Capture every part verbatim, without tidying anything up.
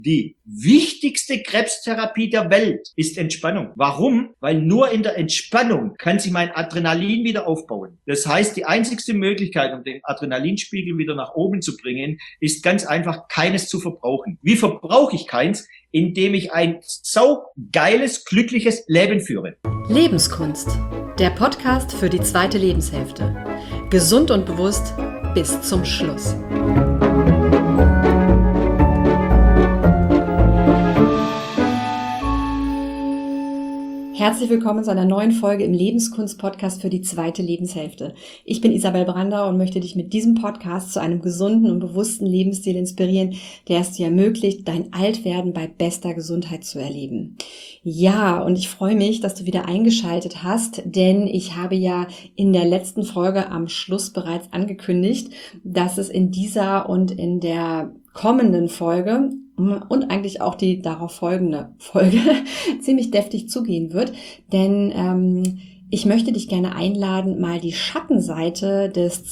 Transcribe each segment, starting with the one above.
Die wichtigste Krebstherapie der Welt ist Entspannung. Warum? Weil nur in der Entspannung kann sich mein Adrenalin wieder aufbauen. Das heißt, die einzigste Möglichkeit, um den Adrenalinspiegel wieder nach oben zu bringen, ist ganz einfach, keines zu verbrauchen. Wie verbrauche ich keins? Indem ich ein saugeiles, glückliches Leben führe. Lebenskunst, der Podcast für die zweite Lebenshälfte. Gesund und bewusst bis zum Schluss. Herzlich willkommen zu einer neuen Folge im Lebenskunst-Podcast für die zweite Lebenshälfte. Ich bin Isabel Brandauer und möchte dich mit diesem Podcast zu einem gesunden und bewussten Lebensstil inspirieren, der es dir ermöglicht, dein Altwerden bei bester Gesundheit zu erleben. Ja, und ich freue mich, dass du wieder eingeschaltet hast, denn ich habe ja in der letzten Folge am Schluss bereits angekündigt, dass es in dieser und in der kommenden Folge und eigentlich auch die darauf folgende Folge ziemlich deftig zugehen wird, denn ähm, ich möchte dich gerne einladen, mal die Schattenseite des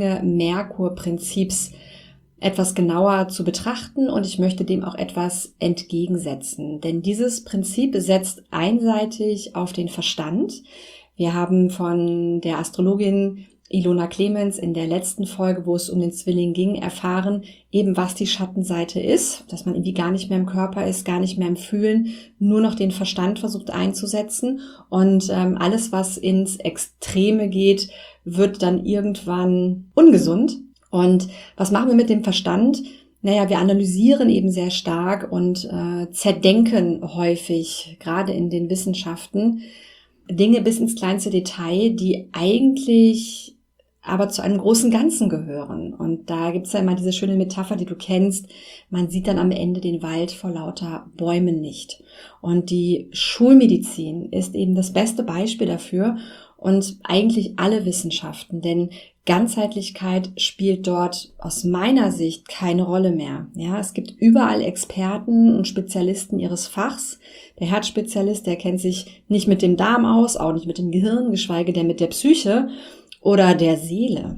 Zwillinge-Merkur-Prinzips etwas genauer zu betrachten, und ich möchte dem auch etwas entgegensetzen, denn dieses Prinzip setzt einseitig auf den Verstand. Wir haben von der Astrologin Ilona Clemens in der letzten Folge, wo es um den Zwilling ging, erfahren, eben was die Schattenseite ist, dass man irgendwie gar nicht mehr im Körper ist, gar nicht mehr im Fühlen, nur noch den Verstand versucht einzusetzen, und ähm, alles, was ins Extreme geht, wird dann irgendwann ungesund. Und was machen wir mit dem Verstand? Naja, wir analysieren eben sehr stark und äh, zerdenken häufig, gerade in den Wissenschaften, Dinge bis ins kleinste Detail, die eigentlich aber zu einem großen Ganzen gehören. Und da gibt's ja immer diese schöne Metapher, die du kennst: Man sieht dann am Ende den Wald vor lauter Bäumen nicht. Und die Schulmedizin ist eben das beste Beispiel dafür und eigentlich alle Wissenschaften, denn Ganzheitlichkeit spielt dort aus meiner Sicht keine Rolle mehr. Ja, es gibt überall Experten und Spezialisten ihres Fachs. Der Herzspezialist, der kennt sich nicht mit dem Darm aus, auch nicht mit dem Gehirn, geschweige denn mit der Psyche oder der Seele.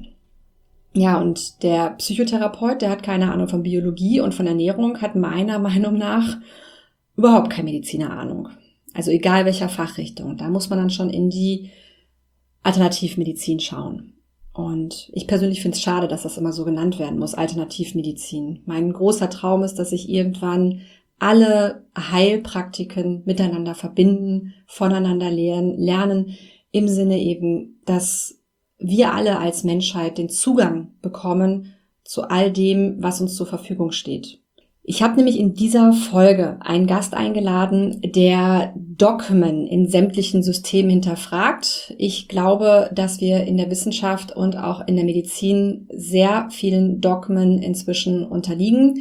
Ja, und der Psychotherapeut, der hat keine Ahnung von Biologie und von Ernährung, hat meiner Meinung nach überhaupt keine Medizinerahnung. Also egal welcher Fachrichtung, da muss man dann schon in die Alternativmedizin schauen. Und ich persönlich finde es schade, dass das immer so genannt werden muss, Alternativmedizin. Mein großer Traum ist, dass sich irgendwann alle Heilpraktiken miteinander verbinden, voneinander lernen, lernen, im Sinne eben, dass wir alle als Menschheit den Zugang bekommen zu all dem, was uns zur Verfügung steht. Ich habe nämlich in dieser Folge einen Gast eingeladen, der Dogmen in sämtlichen Systemen hinterfragt. Ich glaube, dass wir in der Wissenschaft und auch in der Medizin sehr vielen Dogmen inzwischen unterliegen,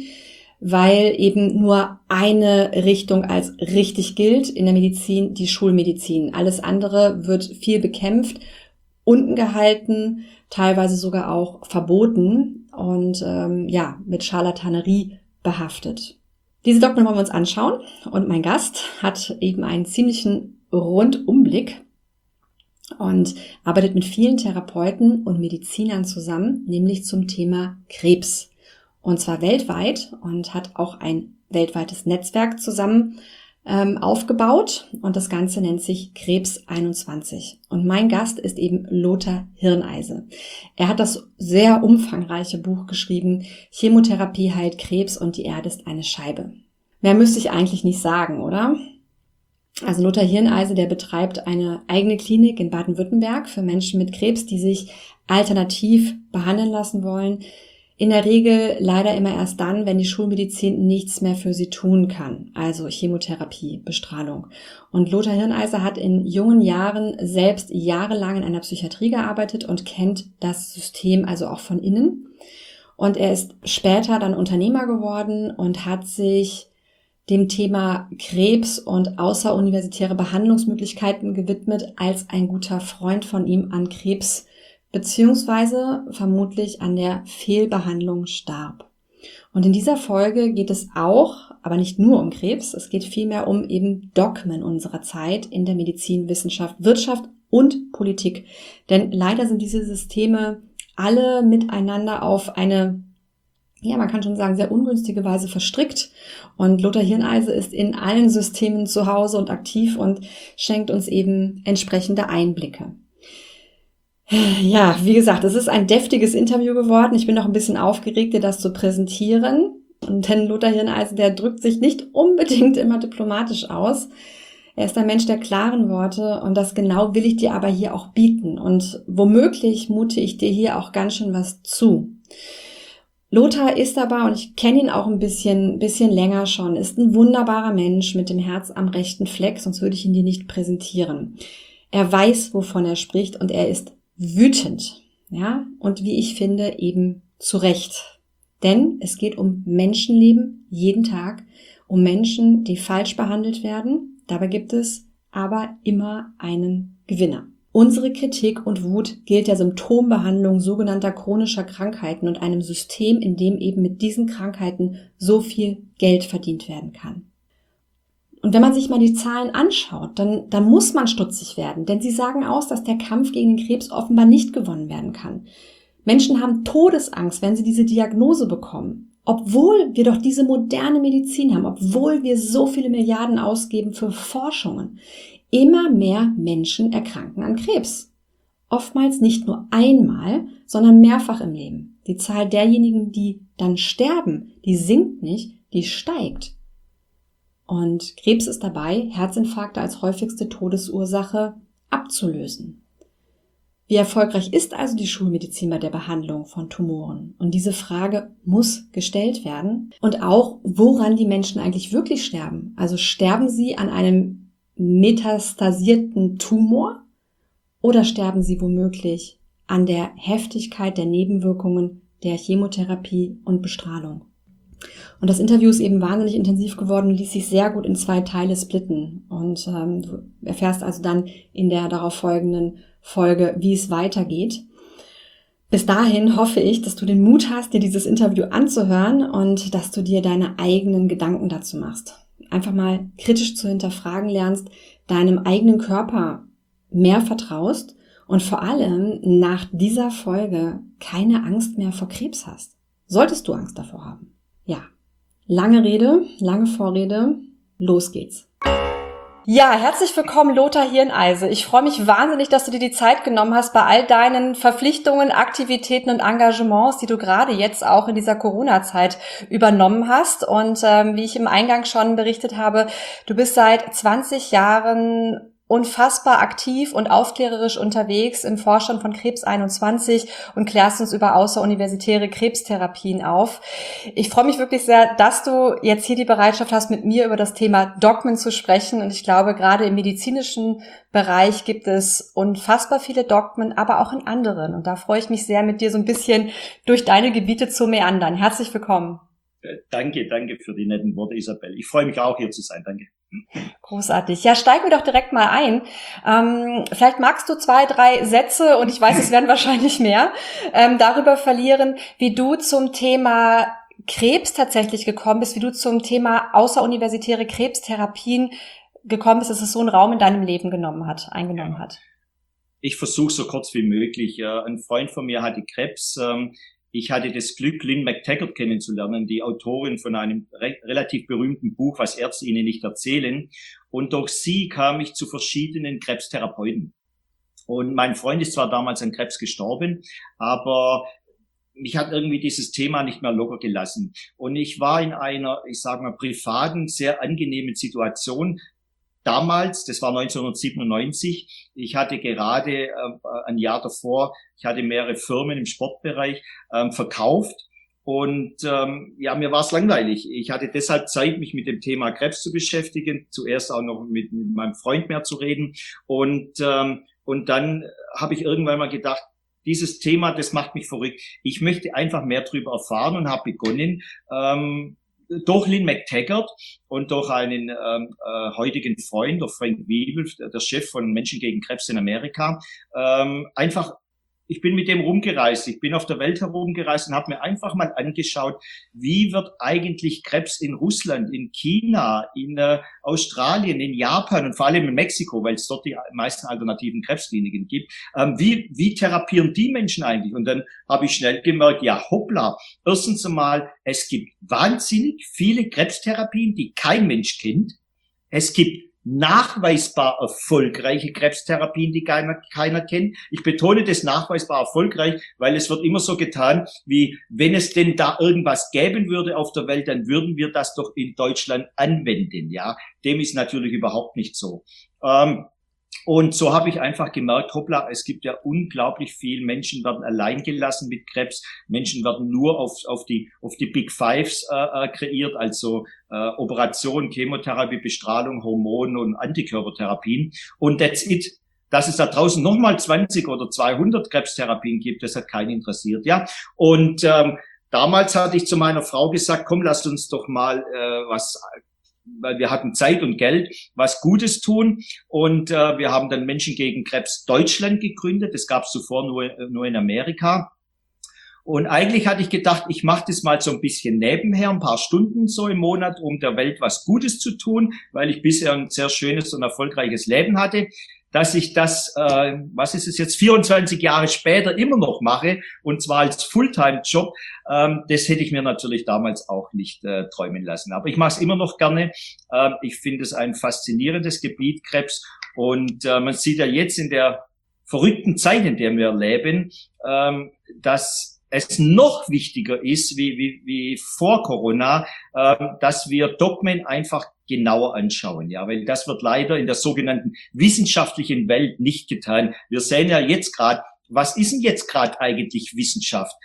weil eben nur eine Richtung als richtig gilt in der Medizin, die Schulmedizin. Alles andere wird viel bekämpft, unten gehalten, teilweise sogar auch verboten und ähm, ja, mit Scharlatanerie behaftet. Diese Dogmen wollen wir uns anschauen, und mein Gast hat eben einen ziemlichen Rundumblick und arbeitet mit vielen Therapeuten und Medizinern zusammen, nämlich zum Thema Krebs. Und zwar weltweit, und hat auch ein weltweites Netzwerk zusammen ähm, aufgebaut, und das Ganze nennt sich Krebs einundzwanzig. Und mein Gast ist eben Lothar Hirneise. Er hat das sehr umfangreiche Buch geschrieben, Chemotherapie heilt Krebs und die Erde ist eine Scheibe. Mehr müsste ich eigentlich nicht sagen, oder? Also Lothar Hirneise, der betreibt eine eigene Klinik in Baden-Württemberg für Menschen mit Krebs, die sich alternativ behandeln lassen wollen. In der Regel leider immer erst dann, wenn die Schulmedizin nichts mehr für sie tun kann, also Chemotherapie, Bestrahlung. Und Lothar Hirneise hat in jungen Jahren selbst jahrelang in einer Psychiatrie gearbeitet und kennt das System also auch von innen. Und er ist später dann Unternehmer geworden und hat sich dem Thema Krebs und außeruniversitäre Behandlungsmöglichkeiten gewidmet, als ein guter Freund von ihm an Krebs beziehungsweise vermutlich an der Fehlbehandlung starb. Und in dieser Folge geht es auch, aber nicht nur um Krebs, es geht vielmehr um eben Dogmen unserer Zeit in der Medizin, Wissenschaft, Wirtschaft und Politik. Denn leider sind diese Systeme alle miteinander auf eine ja, man kann schon sagen, sehr ungünstige Weise verstrickt. Und Lothar Hirneise ist in allen Systemen zu Hause und aktiv und schenkt uns eben entsprechende Einblicke. Ja, wie gesagt, es ist ein deftiges Interview geworden. Ich bin noch ein bisschen aufgeregt, dir das zu präsentieren. Und denn Lothar Hirneise, der drückt sich nicht unbedingt immer diplomatisch aus. Er ist ein Mensch der klaren Worte und das genau will ich dir aber hier auch bieten. Und womöglich mute ich dir hier auch ganz schön was zu. Lothar ist aber, und ich kenne ihn auch ein bisschen, bisschen länger schon, ist ein wunderbarer Mensch mit dem Herz am rechten Fleck, sonst würde ich ihn dir nicht präsentieren. Er weiß, wovon er spricht und er ist wütend, ja, und wie ich finde, eben zu Recht. Denn es geht um Menschenleben jeden Tag, um Menschen, die falsch behandelt werden. Dabei gibt es aber immer einen Gewinner. Unsere Kritik und Wut gilt der Symptombehandlung sogenannter chronischer Krankheiten und einem System, in dem eben mit diesen Krankheiten so viel Geld verdient werden kann. Und wenn man sich mal die Zahlen anschaut, dann, dann muss man stutzig werden, denn sie sagen aus, dass der Kampf gegen den Krebs offenbar nicht gewonnen werden kann. Menschen haben Todesangst, wenn sie diese Diagnose bekommen, obwohl wir doch diese moderne Medizin haben, obwohl wir so viele Milliarden ausgeben für Forschungen. Immer mehr Menschen erkranken an Krebs. Oftmals nicht nur einmal, sondern mehrfach im Leben. Die Zahl derjenigen, die dann sterben, die sinkt nicht, die steigt. Und Krebs ist dabei, Herzinfarkte als häufigste Todesursache abzulösen. Wie erfolgreich ist also die Schulmedizin bei der Behandlung von Tumoren? Und diese Frage muss gestellt werden. Und auch, woran die Menschen eigentlich wirklich sterben. Also sterben sie an einem metastasierten Tumor oder sterben sie womöglich an der Heftigkeit der Nebenwirkungen der Chemotherapie und Bestrahlung? Und das Interview ist eben wahnsinnig intensiv geworden und ließ sich sehr gut in zwei Teile splitten. Und ähm, du erfährst also dann in der darauf folgenden Folge, wie es weitergeht. Bis dahin hoffe ich, dass du den Mut hast, dir dieses Interview anzuhören und dass du dir deine eigenen Gedanken dazu machst. Einfach mal kritisch zu hinterfragen lernst, deinem eigenen Körper mehr vertraust und vor allem nach dieser Folge keine Angst mehr vor Krebs hast. Solltest du Angst davor haben? Ja. Lange Rede, lange Vorrede, los geht's. Ja, herzlich willkommen, Lothar Hirneise. Ich freue mich wahnsinnig, dass du dir die Zeit genommen hast bei all deinen Verpflichtungen, Aktivitäten und Engagements, die du gerade jetzt auch in dieser Corona-Zeit übernommen hast. Und ähm, wie ich im Eingang schon berichtet habe, du bist seit zwanzig Jahren unfassbar aktiv und aufklärerisch unterwegs im Vorstand von Krebs einundzwanzig und klärst uns über außeruniversitäre Krebstherapien auf. Ich freue mich wirklich sehr, dass du jetzt hier die Bereitschaft hast, mit mir über das Thema Dogmen zu sprechen. Und ich glaube, gerade im medizinischen Bereich gibt es unfassbar viele Dogmen, aber auch in anderen. Und da freue ich mich sehr, mit dir so ein bisschen durch deine Gebiete zu meandern. Herzlich willkommen. Danke, danke für die netten Worte, Isabel. Ich freue mich auch, hier zu sein. Danke. Großartig. Ja, steigen wir doch direkt mal ein. Ähm, vielleicht magst du zwei, drei Sätze, und ich weiß, es werden wahrscheinlich mehr, ähm, darüber verlieren, wie du zum Thema Krebs tatsächlich gekommen bist, wie du zum Thema außeruniversitäre Krebstherapien gekommen bist, dass es so einen Raum in deinem Leben genommen hat, eingenommen hat. Ich versuche so kurz wie möglich. Ein Freund von mir hatte Krebs. Ich hatte das Glück, Lynn McTaggart kennenzulernen, die Autorin von einem re- relativ berühmten Buch, was Ärzte Ihnen nicht erzählen. Und durch sie kam ich zu verschiedenen Krebstherapeuten. Und mein Freund ist zwar damals an Krebs gestorben, aber mich hat irgendwie dieses Thema nicht mehr locker gelassen. Und ich war in einer, ich sage mal, privaten, sehr angenehmen Situation. Damals, das war neunzehnhundertsiebenundneunzig, ich hatte gerade äh, ein Jahr davor, ich hatte mehrere Firmen im Sportbereich ähm, verkauft und ähm, ja, mir war es langweilig. Ich hatte deshalb Zeit, mich mit dem Thema Krebs zu beschäftigen, zuerst auch noch mit, mit meinem Freund mehr zu reden und ähm, und dann habe ich irgendwann mal gedacht, dieses Thema, das macht mich verrückt. Ich möchte einfach mehr darüber erfahren und habe begonnen, ähm, durch Lynn McTaggart und durch einen ähm, äh, heutigen Freund, durch Frank Wiebel, der Chef von Menschen gegen Krebs in Amerika, ähm, einfach ich bin mit dem rumgereist. Ich bin auf der Welt herumgereist und habe mir einfach mal angeschaut, wie wird eigentlich Krebs in Russland, in China, in äh, Australien, in Japan und vor allem in Mexiko, weil es dort die meisten alternativen Krebskliniken gibt. Ähm, wie, wie therapieren die Menschen eigentlich? Und dann habe ich schnell gemerkt, ja hoppla, erstens einmal, es gibt wahnsinnig viele Krebstherapien, die kein Mensch kennt. Es gibt nachweisbar erfolgreiche Krebstherapien, die keiner, keiner kennt. Ich betone das nachweisbar erfolgreich, weil es wird immer so getan, wie wenn es denn da irgendwas gäben würde auf der Welt, dann würden wir das doch in Deutschland anwenden. Ja, dem ist natürlich überhaupt nicht so. Ähm, Und so habe ich einfach gemerkt, hoppla, es gibt ja unglaublich viel, Menschen werden allein gelassen mit Krebs, Menschen werden nur auf, auf die, auf die Big Fives äh, kreiert, also äh, Operation, Chemotherapie, Bestrahlung, Hormone und Antikörpertherapien. Und that's it. Dass es da draußen nochmal zwanzig oder zweihundert Krebstherapien gibt, das hat keinen interessiert, ja. Und ähm, damals hatte ich zu meiner Frau gesagt, komm, lasst uns doch mal äh, was, weil wir hatten Zeit und Geld, was Gutes tun. Und äh, wir haben dann Menschen gegen Krebs Deutschland gegründet. Das gab es zuvor nur, nur in Amerika. Und eigentlich hatte ich gedacht, ich mache das mal so ein bisschen nebenher, ein paar Stunden so im Monat, um der Welt was Gutes zu tun, weil ich bisher ein sehr schönes und erfolgreiches Leben hatte. Dass ich das, äh, was ist es jetzt, vierundzwanzig Jahre später immer noch mache, und zwar als Fulltime-Job, ähm, das hätte ich mir natürlich damals auch nicht äh, träumen lassen. Aber ich mache es immer noch gerne. Äh, ich finde es ein faszinierendes Gebiet, Krebs. Und äh, man sieht ja jetzt in der verrückten Zeit, in der wir leben, ähm, dass es noch wichtiger ist, wie, wie, wie vor Corona, äh, dass wir Dogmen einfach genauer anschauen, ja, weil das wird leider in der sogenannten wissenschaftlichen Welt nicht getan. Wir sehen ja jetzt gerade, was ist denn jetzt gerade eigentlich Wissenschaft?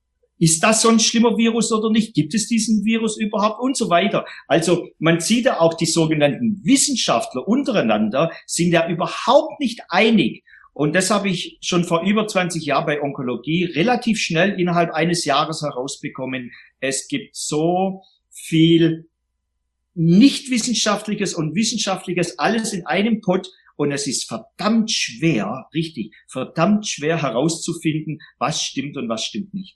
Ist das so ein schlimmer Virus oder nicht? Gibt es diesen Virus überhaupt und so weiter? Also man sieht ja auch, die sogenannten Wissenschaftler untereinander sind ja überhaupt nicht einig. Und das habe ich schon vor über zwanzig Jahren bei Onkologie relativ schnell innerhalb eines Jahres herausbekommen. Es gibt so viel nicht wissenschaftliches und wissenschaftliches, alles in einem Pott. Und es ist verdammt schwer, richtig, verdammt schwer herauszufinden, was stimmt und was stimmt nicht.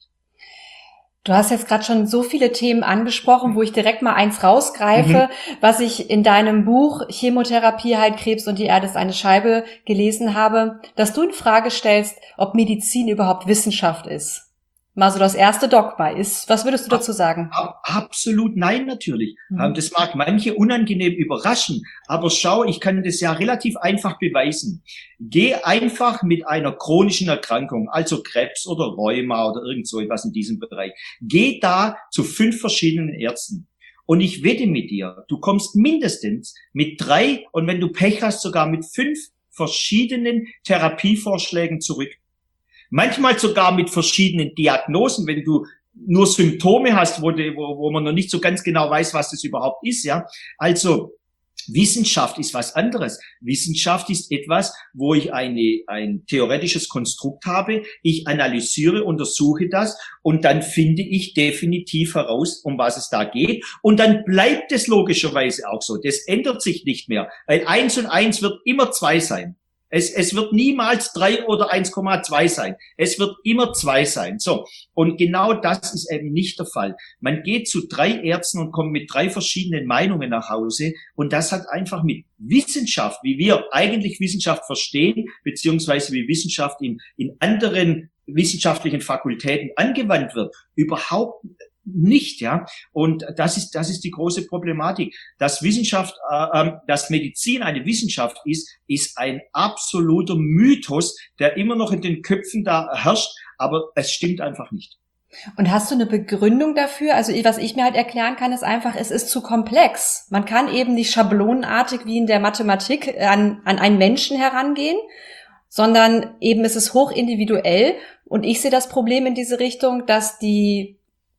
Du hast jetzt gerade schon so viele Themen angesprochen, wo ich direkt mal eins rausgreife, mhm. was ich in deinem Buch Chemotherapie, heilt Krebs und die Erde ist eine Scheibe gelesen habe, dass du in Frage stellst, ob Medizin überhaupt Wissenschaft ist. Mal so das erste Dogma ist. Was würdest du dazu sagen? Absolut nein, natürlich. Mhm. Das mag manche unangenehm überraschen, aber schau, ich kann das ja relativ einfach beweisen. Geh einfach mit einer chronischen Erkrankung, also Krebs oder Rheuma oder irgend so etwas in diesem Bereich. Geh da zu fünf verschiedenen Ärzten. Und ich wette mit dir, du kommst mindestens mit drei und wenn du Pech hast, sogar mit fünf verschiedenen Therapievorschlägen zurück. Manchmal sogar mit verschiedenen Diagnosen, wenn du nur Symptome hast, wo, die, wo, wo man noch nicht so ganz genau weiß, was das überhaupt ist, ja. Also, Wissenschaft ist was anderes. Wissenschaft ist etwas, wo ich eine, ein theoretisches Konstrukt habe, ich analysiere, untersuche das und dann finde ich definitiv heraus, um was es da geht. Und dann bleibt es logischerweise auch so. Das ändert sich nicht mehr, weil eins und eins wird immer zwei sein. Es, es wird niemals drei oder eins Komma zwei sein. Es wird immer zwei sein. So. Und genau das ist eben nicht der Fall. Man geht zu drei Ärzten und kommt mit drei verschiedenen Meinungen nach Hause. Und das hat einfach mit Wissenschaft, wie wir eigentlich Wissenschaft verstehen, beziehungsweise wie Wissenschaft in, in anderen wissenschaftlichen Fakultäten angewandt wird, überhaupt nicht, ja. Und das ist, das ist die große Problematik. Dass Wissenschaft, äh, dass Medizin eine Wissenschaft ist, ist ein absoluter Mythos, der immer noch in den Köpfen da herrscht, aber es stimmt einfach nicht. Und hast du eine Begründung dafür? Also was ich mir halt erklären kann, ist einfach, es ist zu komplex. Man kann eben nicht schablonenartig wie in der Mathematik an, an einen Menschen herangehen, sondern eben ist es hochindividuell. Und ich sehe das Problem in diese Richtung, dass die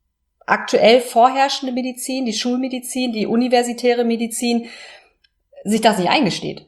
aktuell vorherrschende Medizin, die Schulmedizin, die universitäre Medizin, sich das nicht eingesteht.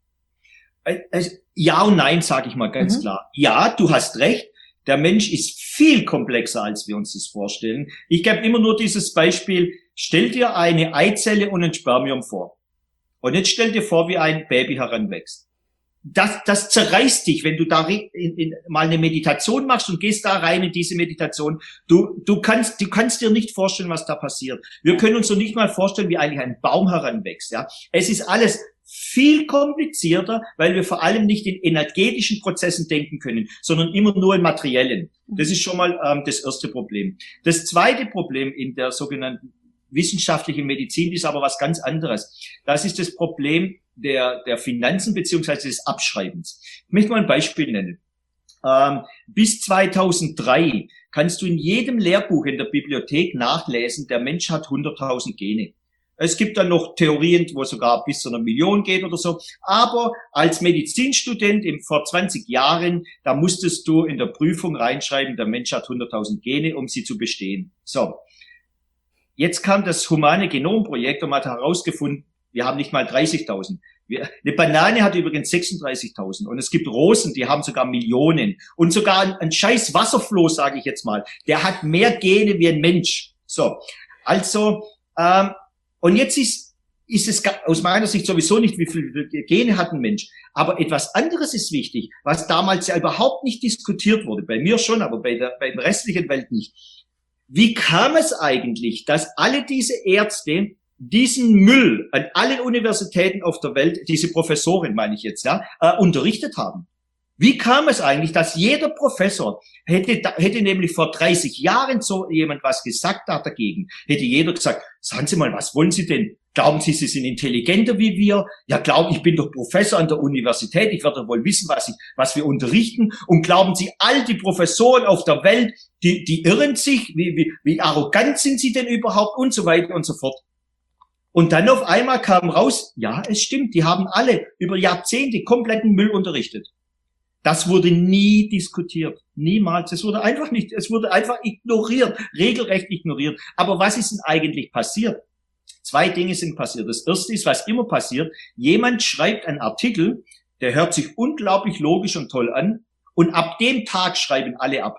Ja und nein, sage ich mal ganz mhm. klar. Ja, du hast recht. Der Mensch ist viel komplexer, als wir uns das vorstellen. Ich gebe immer nur dieses Beispiel. Stell dir eine Eizelle und ein Spermium vor. Und jetzt stell dir vor, wie ein Baby heranwächst. das, das zerreißt dich, wenn du da in, in, mal eine Meditation machst und gehst da rein in diese Meditation. Du, du kannst, du kannst dir nicht vorstellen, was da passiert. Wir können uns so nicht mal vorstellen, wie eigentlich ein Baum heranwächst, ja. Es ist alles viel komplizierter, weil wir vor allem nicht in energetischen Prozessen denken können, sondern immer nur in materiellen. Das ist schon mal ähm, das erste Problem. Das zweite Problem in der sogenannten wissenschaftlichen Medizin ist aber was ganz anderes. Das ist das Problem der, der Finanzen beziehungsweise des Abschreibens. Ich möchte mal ein Beispiel nennen. Ähm, bis zweitausenddrei kannst du in jedem Lehrbuch in der Bibliothek nachlesen, der Mensch hat hunderttausend Gene. Es gibt dann noch Theorien, wo sogar bis zu einer Million geht oder so. Aber als Medizinstudent im, vor zwanzig Jahren, da musstest du in der Prüfung reinschreiben, der Mensch hat hunderttausend Gene, um sie zu bestehen. So. Jetzt kam das Humane Genomprojekt und man hat herausgefunden, wir haben nicht mal dreißigtausend. Wir, eine Banane hat übrigens sechsunddreißigtausend. Und es gibt Rosen, die haben sogar Millionen. Und sogar ein, ein scheiß Wasserfloh, sage ich jetzt mal, der hat mehr Gene wie ein Mensch. So, also, ähm, und jetzt ist, ist es aus meiner Sicht sowieso nicht, wie viele Gene hat ein Mensch. Aber etwas anderes ist wichtig, was damals ja überhaupt nicht diskutiert wurde. Bei mir schon, aber bei der, bei der restlichen Welt nicht. Wie kam es eigentlich, dass alle diese Ärzte diesen Müll an allen Universitäten auf der Welt, diese Professoren meine ich jetzt, ja, äh, unterrichtet haben? Wie kam es eigentlich, dass jeder Professor hätte, hätte nämlich vor dreißig Jahren so jemand was gesagt da dagegen, hätte jeder gesagt, sagen Sie mal, was wollen Sie denn? Glauben Sie, Sie sind intelligenter wie wir? Ja, glauben, ich bin doch Professor an der Universität, ich werde wohl wissen, was ich, was wir unterrichten. Und glauben Sie, all die Professoren auf der Welt, die, die irren sich, wie, wie, wie arrogant sind sie denn überhaupt und so weiter und so fort. Und dann auf einmal kam raus, ja, es stimmt, die haben alle über Jahrzehnte kompletten Müll unterrichtet. Das wurde nie diskutiert. Niemals. Es wurde einfach nicht, es wurde einfach ignoriert, regelrecht ignoriert. Aber was ist denn eigentlich passiert? Zwei Dinge sind passiert. Das erste ist, was immer passiert, jemand schreibt einen Artikel, der hört sich unglaublich logisch und toll an, und ab dem Tag schreiben alle ab.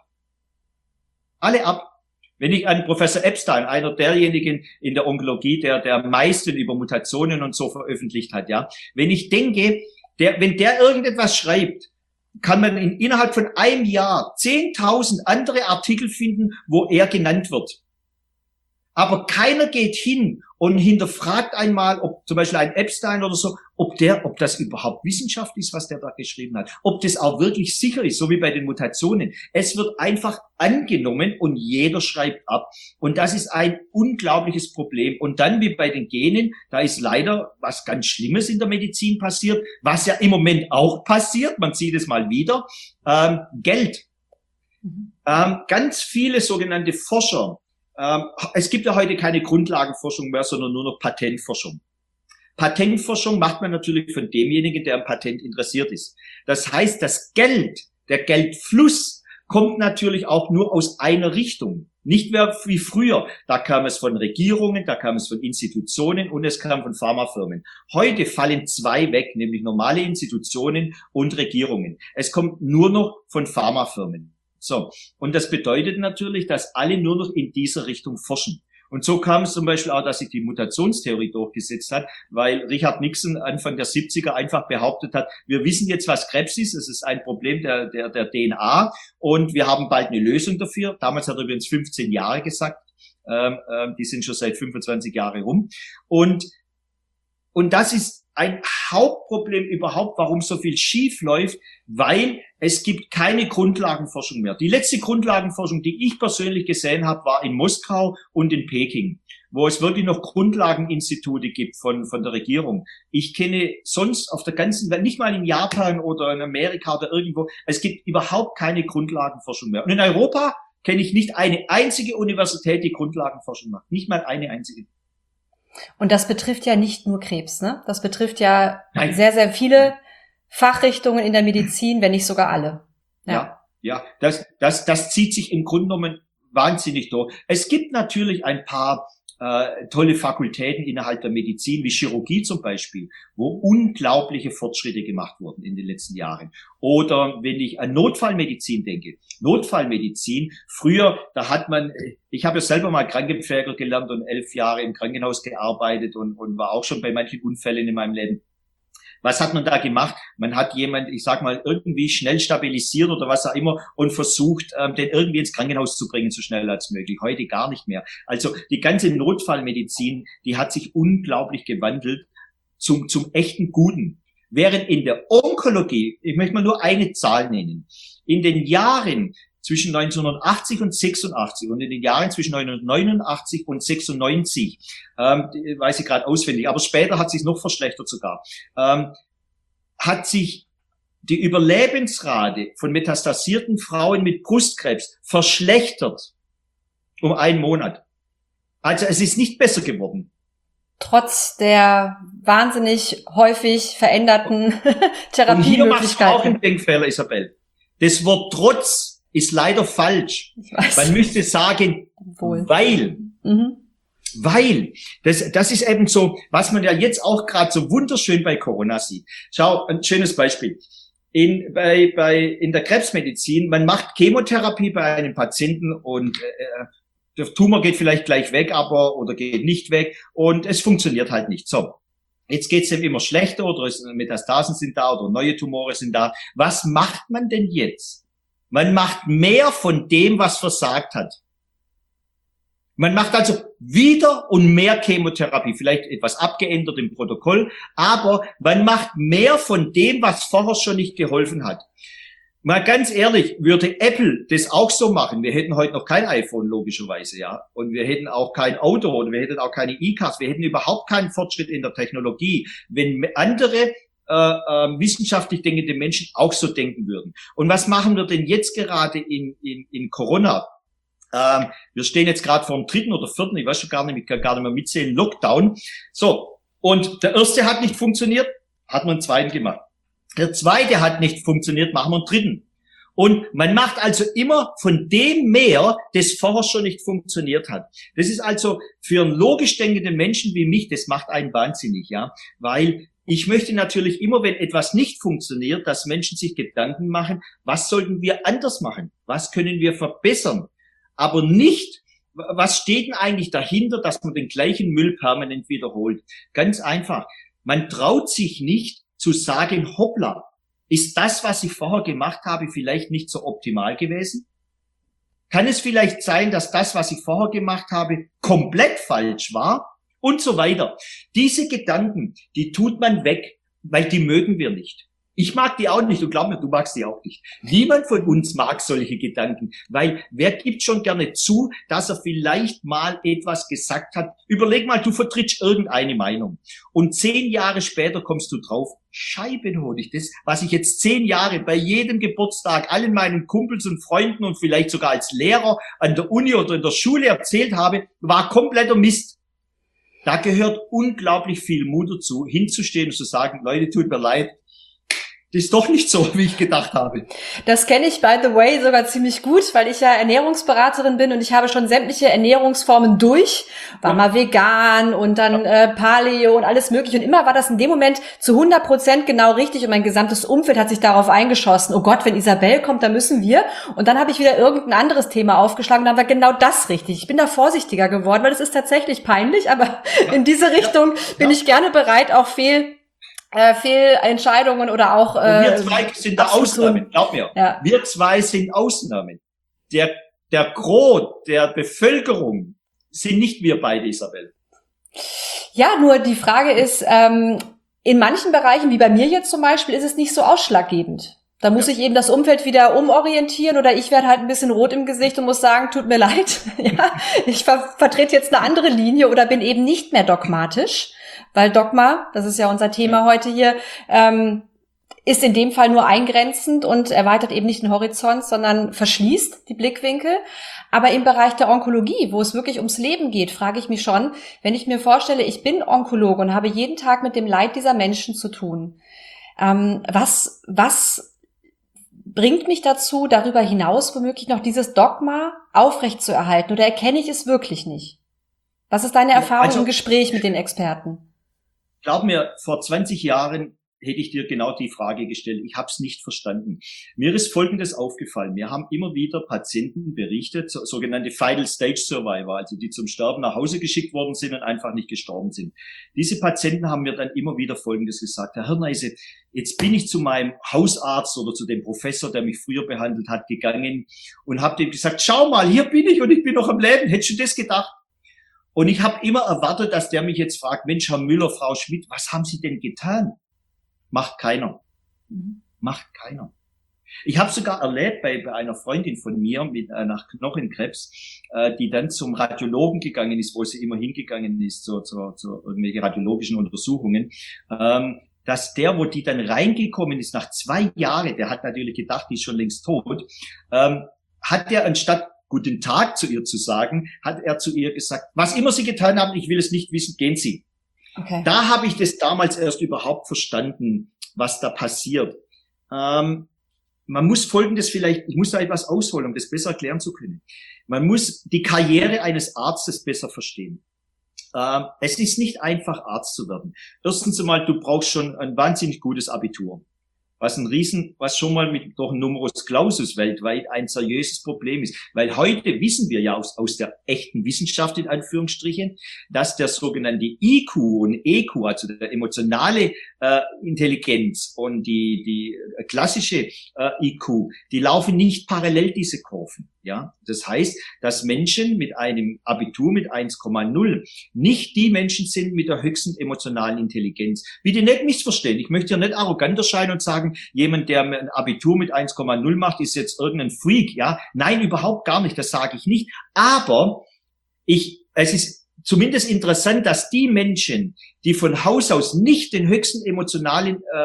Alle ab. Wenn ich an Professor Epstein, einer derjenigen in der Onkologie, der der am meisten über Mutationen und so veröffentlicht hat, ja, wenn ich denke, der, wenn der irgendetwas schreibt, kann man in, innerhalb von einem Jahr zehntausend andere Artikel finden, wo er genannt wird. Aber keiner geht hin und hinterfragt einmal, ob zum Beispiel ein Epstein oder so, ob der, ob das überhaupt Wissenschaft ist, was der da geschrieben hat, ob das auch wirklich sicher ist, so wie bei den Mutationen. Es wird einfach angenommen und jeder schreibt ab. Und das ist ein unglaubliches Problem. Und dann wie bei den Genen, da ist leider was ganz Schlimmes in der Medizin passiert, was ja im Moment auch passiert, man sieht es mal wieder, ähm, Geld. Mhm. Ähm, ganz viele sogenannte Forscher, Ähm, es gibt ja heute keine Grundlagenforschung mehr, sondern nur noch Patentforschung. Patentforschung macht man natürlich von demjenigen, der am Patent interessiert ist. Das heißt, das Geld, der Geldfluss kommt natürlich auch nur aus einer Richtung. Nicht mehr wie früher. Da kam es von Regierungen, da kam es von Institutionen und es kam von Pharmafirmen. Heute fallen zwei weg, nämlich normale Institutionen und Regierungen. Es kommt nur noch von Pharmafirmen. So, und das bedeutet natürlich, dass alle nur noch in dieser Richtung forschen. Und so kam es zum Beispiel auch, dass sich die Mutationstheorie durchgesetzt hat, weil Richard Nixon Anfang der siebziger einfach behauptet hat, wir wissen jetzt, was Krebs ist, es ist ein Problem der, der, der D N A und wir haben bald eine Lösung dafür. Damals hat er übrigens fünfzehn Jahre gesagt, ähm, äh, die sind schon seit fünfundzwanzig Jahren rum. Und, und das ist ein Hauptproblem überhaupt, warum so viel schief läuft, weil es gibt keine Grundlagenforschung mehr. Die letzte Grundlagenforschung, die ich persönlich gesehen habe, war in Moskau und in Peking, wo es wirklich noch Grundlageninstitute gibt von von der Regierung. Ich kenne sonst auf der ganzen Welt, nicht mal in Japan oder in Amerika oder irgendwo, es gibt überhaupt keine Grundlagenforschung mehr. Und in Europa kenne ich nicht eine einzige Universität, die Grundlagenforschung macht. Nicht mal eine einzige. Und das betrifft ja nicht nur Krebs, ne? Das betrifft ja Nein. sehr, sehr viele Fachrichtungen in der Medizin, wenn nicht sogar alle. Ja, ja, ja. Das, das, das zieht sich im Grunde genommen wahnsinnig durch. Es gibt natürlich ein paar äh, tolle Fakultäten innerhalb der Medizin, wie Chirurgie zum Beispiel, wo unglaubliche Fortschritte gemacht wurden in den letzten Jahren. Oder wenn ich an Notfallmedizin denke. Notfallmedizin, früher, da hat man, ich habe ja selber mal Krankenpfleger gelernt und elf Jahre im Krankenhaus gearbeitet und, und war auch schon bei manchen Unfällen in meinem Leben. Was hat man da gemacht? Man hat jemand, ich sag mal, irgendwie schnell stabilisiert oder was auch immer und versucht, ähm, den irgendwie ins Krankenhaus zu bringen, so schnell als möglich. Heute gar nicht mehr. Also die ganze Notfallmedizin, die hat sich unglaublich gewandelt zum, zum echten Guten. Während in der Onkologie, ich möchte mal nur eine Zahl nennen, in den Jahren zwischen neunzehnhundertachtzig und sechsundachtzig und in den Jahren zwischen neunzehnhundertneunundachtzig und sechsundneunzig, ähm, weiß ich gerade auswendig, aber später hat sich noch verschlechtert sogar, ähm, hat sich die Überlebensrate von metastasierten Frauen mit Brustkrebs verschlechtert um einen Monat. Also es ist nicht besser geworden. Trotz der wahnsinnig häufig veränderten Therapiemöglichkeiten. Und hier machst du auch einen Denkfehler, Isabel. Das Wort trotz ist leider falsch. Man müsste sagen, Wohl. weil. Mhm. Weil. Das, das ist eben so, was man ja jetzt auch gerade so wunderschön bei Corona sieht. Schau, ein schönes Beispiel. In, bei, bei, in der Krebsmedizin, man macht Chemotherapie bei einem Patienten und äh, der Tumor geht vielleicht gleich weg, aber oder geht nicht weg und es funktioniert halt nicht. So. Jetzt geht's dem immer schlechter oder Metastasen sind da oder neue Tumore sind da. Was macht man denn jetzt? Man macht mehr von dem, was versagt hat. Man macht also wieder und mehr Chemotherapie, vielleicht etwas abgeändert im Protokoll, aber man macht mehr von dem, was vorher schon nicht geholfen hat. Mal ganz ehrlich, würde Apple das auch so machen, wir hätten heute noch kein iPhone, logischerweise, ja. Und wir hätten auch kein Auto und wir hätten auch keine E-Cars, wir hätten überhaupt keinen Fortschritt in der Technologie, wenn andere Äh, äh, wissenschaftlich denkende Menschen auch so denken würden. Und was machen wir denn jetzt gerade in, in, in Corona? Ähm, wir stehen jetzt gerade vor dem dritten oder vierten, ich weiß schon gar nicht, ich kann gar nicht mehr mitzählen, Lockdown. So, und der erste hat nicht funktioniert, hat man einen zweiten gemacht. Der zweite hat nicht funktioniert, machen wir einen dritten. Und man macht also immer von dem mehr, das vorher schon nicht funktioniert hat. Das ist also für einen logisch denkenden Menschen wie mich, das macht einen wahnsinnig, ja, weil ich möchte natürlich immer, wenn etwas nicht funktioniert, dass Menschen sich Gedanken machen, was sollten wir anders machen? Was können wir verbessern? Aber nicht, was steht denn eigentlich dahinter, dass man den gleichen Müll permanent wiederholt? Ganz einfach. Man traut sich nicht zu sagen, hoppla, ist das, was ich vorher gemacht habe, vielleicht nicht so optimal gewesen? Kann es vielleicht sein, dass das, was ich vorher gemacht habe, komplett falsch war? Und so weiter. Diese Gedanken, die tut man weg, weil die mögen wir nicht. Ich mag die auch nicht und glaub mir, du magst die auch nicht. Niemand von uns mag solche Gedanken, weil wer gibt schon gerne zu, dass er vielleicht mal etwas gesagt hat. Überleg mal, du vertrittst irgendeine Meinung und zehn Jahre später kommst du drauf, Scheibenhonig, das, was ich jetzt zehn Jahre bei jedem Geburtstag allen meinen Kumpels und Freunden und vielleicht sogar als Lehrer an der Uni oder in der Schule erzählt habe, war kompletter Mist. Da gehört unglaublich viel Mut dazu, hinzustehen und zu sagen, Leute, tut mir leid, das ist doch nicht so, wie ich gedacht habe. Das kenne ich, by the way, sogar ziemlich gut, weil ich ja Ernährungsberaterin bin und ich habe schon sämtliche Ernährungsformen durch, war ja. mal vegan und dann äh, Paleo und alles mögliche. Und immer war das in dem Moment zu hundert Prozent genau richtig und mein gesamtes Umfeld hat sich darauf eingeschossen. Oh Gott, wenn Isabel kommt, dann müssen wir. Und dann habe ich wieder irgendein anderes Thema aufgeschlagen und dann war genau das richtig. Ich bin da vorsichtiger geworden, weil es ist tatsächlich peinlich, aber ja. in diese Richtung ja. bin ja. ich gerne bereit, auch viel Äh, Fehlentscheidungen oder auch äh, wir zwei sind da Ausnahmen, glaub mir. Ja. Wir zwei sind Ausnahmen. Der der Gros der Bevölkerung sind nicht wir beide, Isabel. Ja, nur die Frage ist, ähm, in manchen Bereichen, wie bei mir jetzt zum Beispiel, ist es nicht so ausschlaggebend. Da muss ja. ich eben das Umfeld wieder umorientieren oder ich werde halt ein bisschen rot im Gesicht und muss sagen, tut mir leid. ja, ich ver- vertrete jetzt eine andere Linie oder bin eben nicht mehr dogmatisch. Weil Dogma, das ist ja unser Thema ja. heute hier, ähm, ist in dem Fall nur eingrenzend und erweitert eben nicht den Horizont, sondern verschließt die Blickwinkel. Aber im Bereich der Onkologie, wo es wirklich ums Leben geht, frage ich mich schon, wenn ich mir vorstelle, ich bin Onkologe und habe jeden Tag mit dem Leid dieser Menschen zu tun, ähm, was, was bringt mich dazu, darüber hinaus womöglich noch dieses Dogma aufrechtzuerhalten oder erkenne ich es wirklich nicht? Was ist deine Erfahrung also, im Gespräch mit den Experten? Glaub mir, vor zwanzig Jahren hätte ich dir genau die Frage gestellt. Ich habe es nicht verstanden. Mir ist Folgendes aufgefallen. Wir haben immer wieder Patienten berichtet, so, sogenannte Final Stage Survivor, also die zum Sterben nach Hause geschickt worden sind und einfach nicht gestorben sind. Diese Patienten haben mir dann immer wieder Folgendes gesagt: Herr Hirneise, jetzt bin ich zu meinem Hausarzt oder zu dem Professor, der mich früher behandelt hat, gegangen und habe dem gesagt, schau mal, hier bin ich und ich bin noch am Leben. Hättest du das gedacht? Und ich habe immer erwartet, dass der mich jetzt fragt, Mensch, Herr Müller, Frau Schmidt, was haben Sie denn getan? Macht keiner. Mhm. Macht keiner. Ich habe sogar erlebt bei, bei einer Freundin von mir mit äh, nach Knochenkrebs, äh, die dann zum Radiologen gegangen ist, wo sie immer hingegangen ist, zu, zu, zu irgendwelchen radiologischen Untersuchungen, ähm, dass der, wo die dann reingekommen ist, nach zwei Jahren, der hat natürlich gedacht, die ist schon längst tot, ähm, hat der anstatt Guten Tag zu ihr zu sagen, hat er zu ihr gesagt, was immer Sie getan haben, ich will es nicht wissen, gehen Sie. Okay. Da habe ich das damals erst überhaupt verstanden, was da passiert. Ähm, man muss Folgendes vielleicht, ich muss da etwas ausholen, um das besser erklären zu können. Man muss die Karriere eines Arztes besser verstehen. Ähm, es ist nicht einfach, Arzt zu werden. Erstens einmal, du brauchst schon ein wahnsinnig gutes Abitur. Was ein Riesen, was schon mal mit durch Numerus Clausus weltweit ein seriöses Problem ist. Weil heute wissen wir ja aus, aus der echten Wissenschaft in Anführungsstrichen, dass der sogenannte I Q und E Q, also der emotionale äh, Intelligenz und die, die klassische äh, I Q, die laufen nicht parallel, diese Kurven. Ja, das heißt, dass Menschen mit einem Abitur mit eins Komma null nicht die Menschen sind mit der höchsten emotionalen Intelligenz. Bitte nicht missverstehen. Ich möchte ja nicht arrogant erscheinen und sagen, jemand, der ein Abitur mit eins Komma null macht, ist jetzt irgendein Freak. Ja, nein, überhaupt gar nicht. Das sage ich nicht. Aber ich, es ist zumindest interessant, dass die Menschen, die von Haus aus nicht den höchsten emotionalen äh,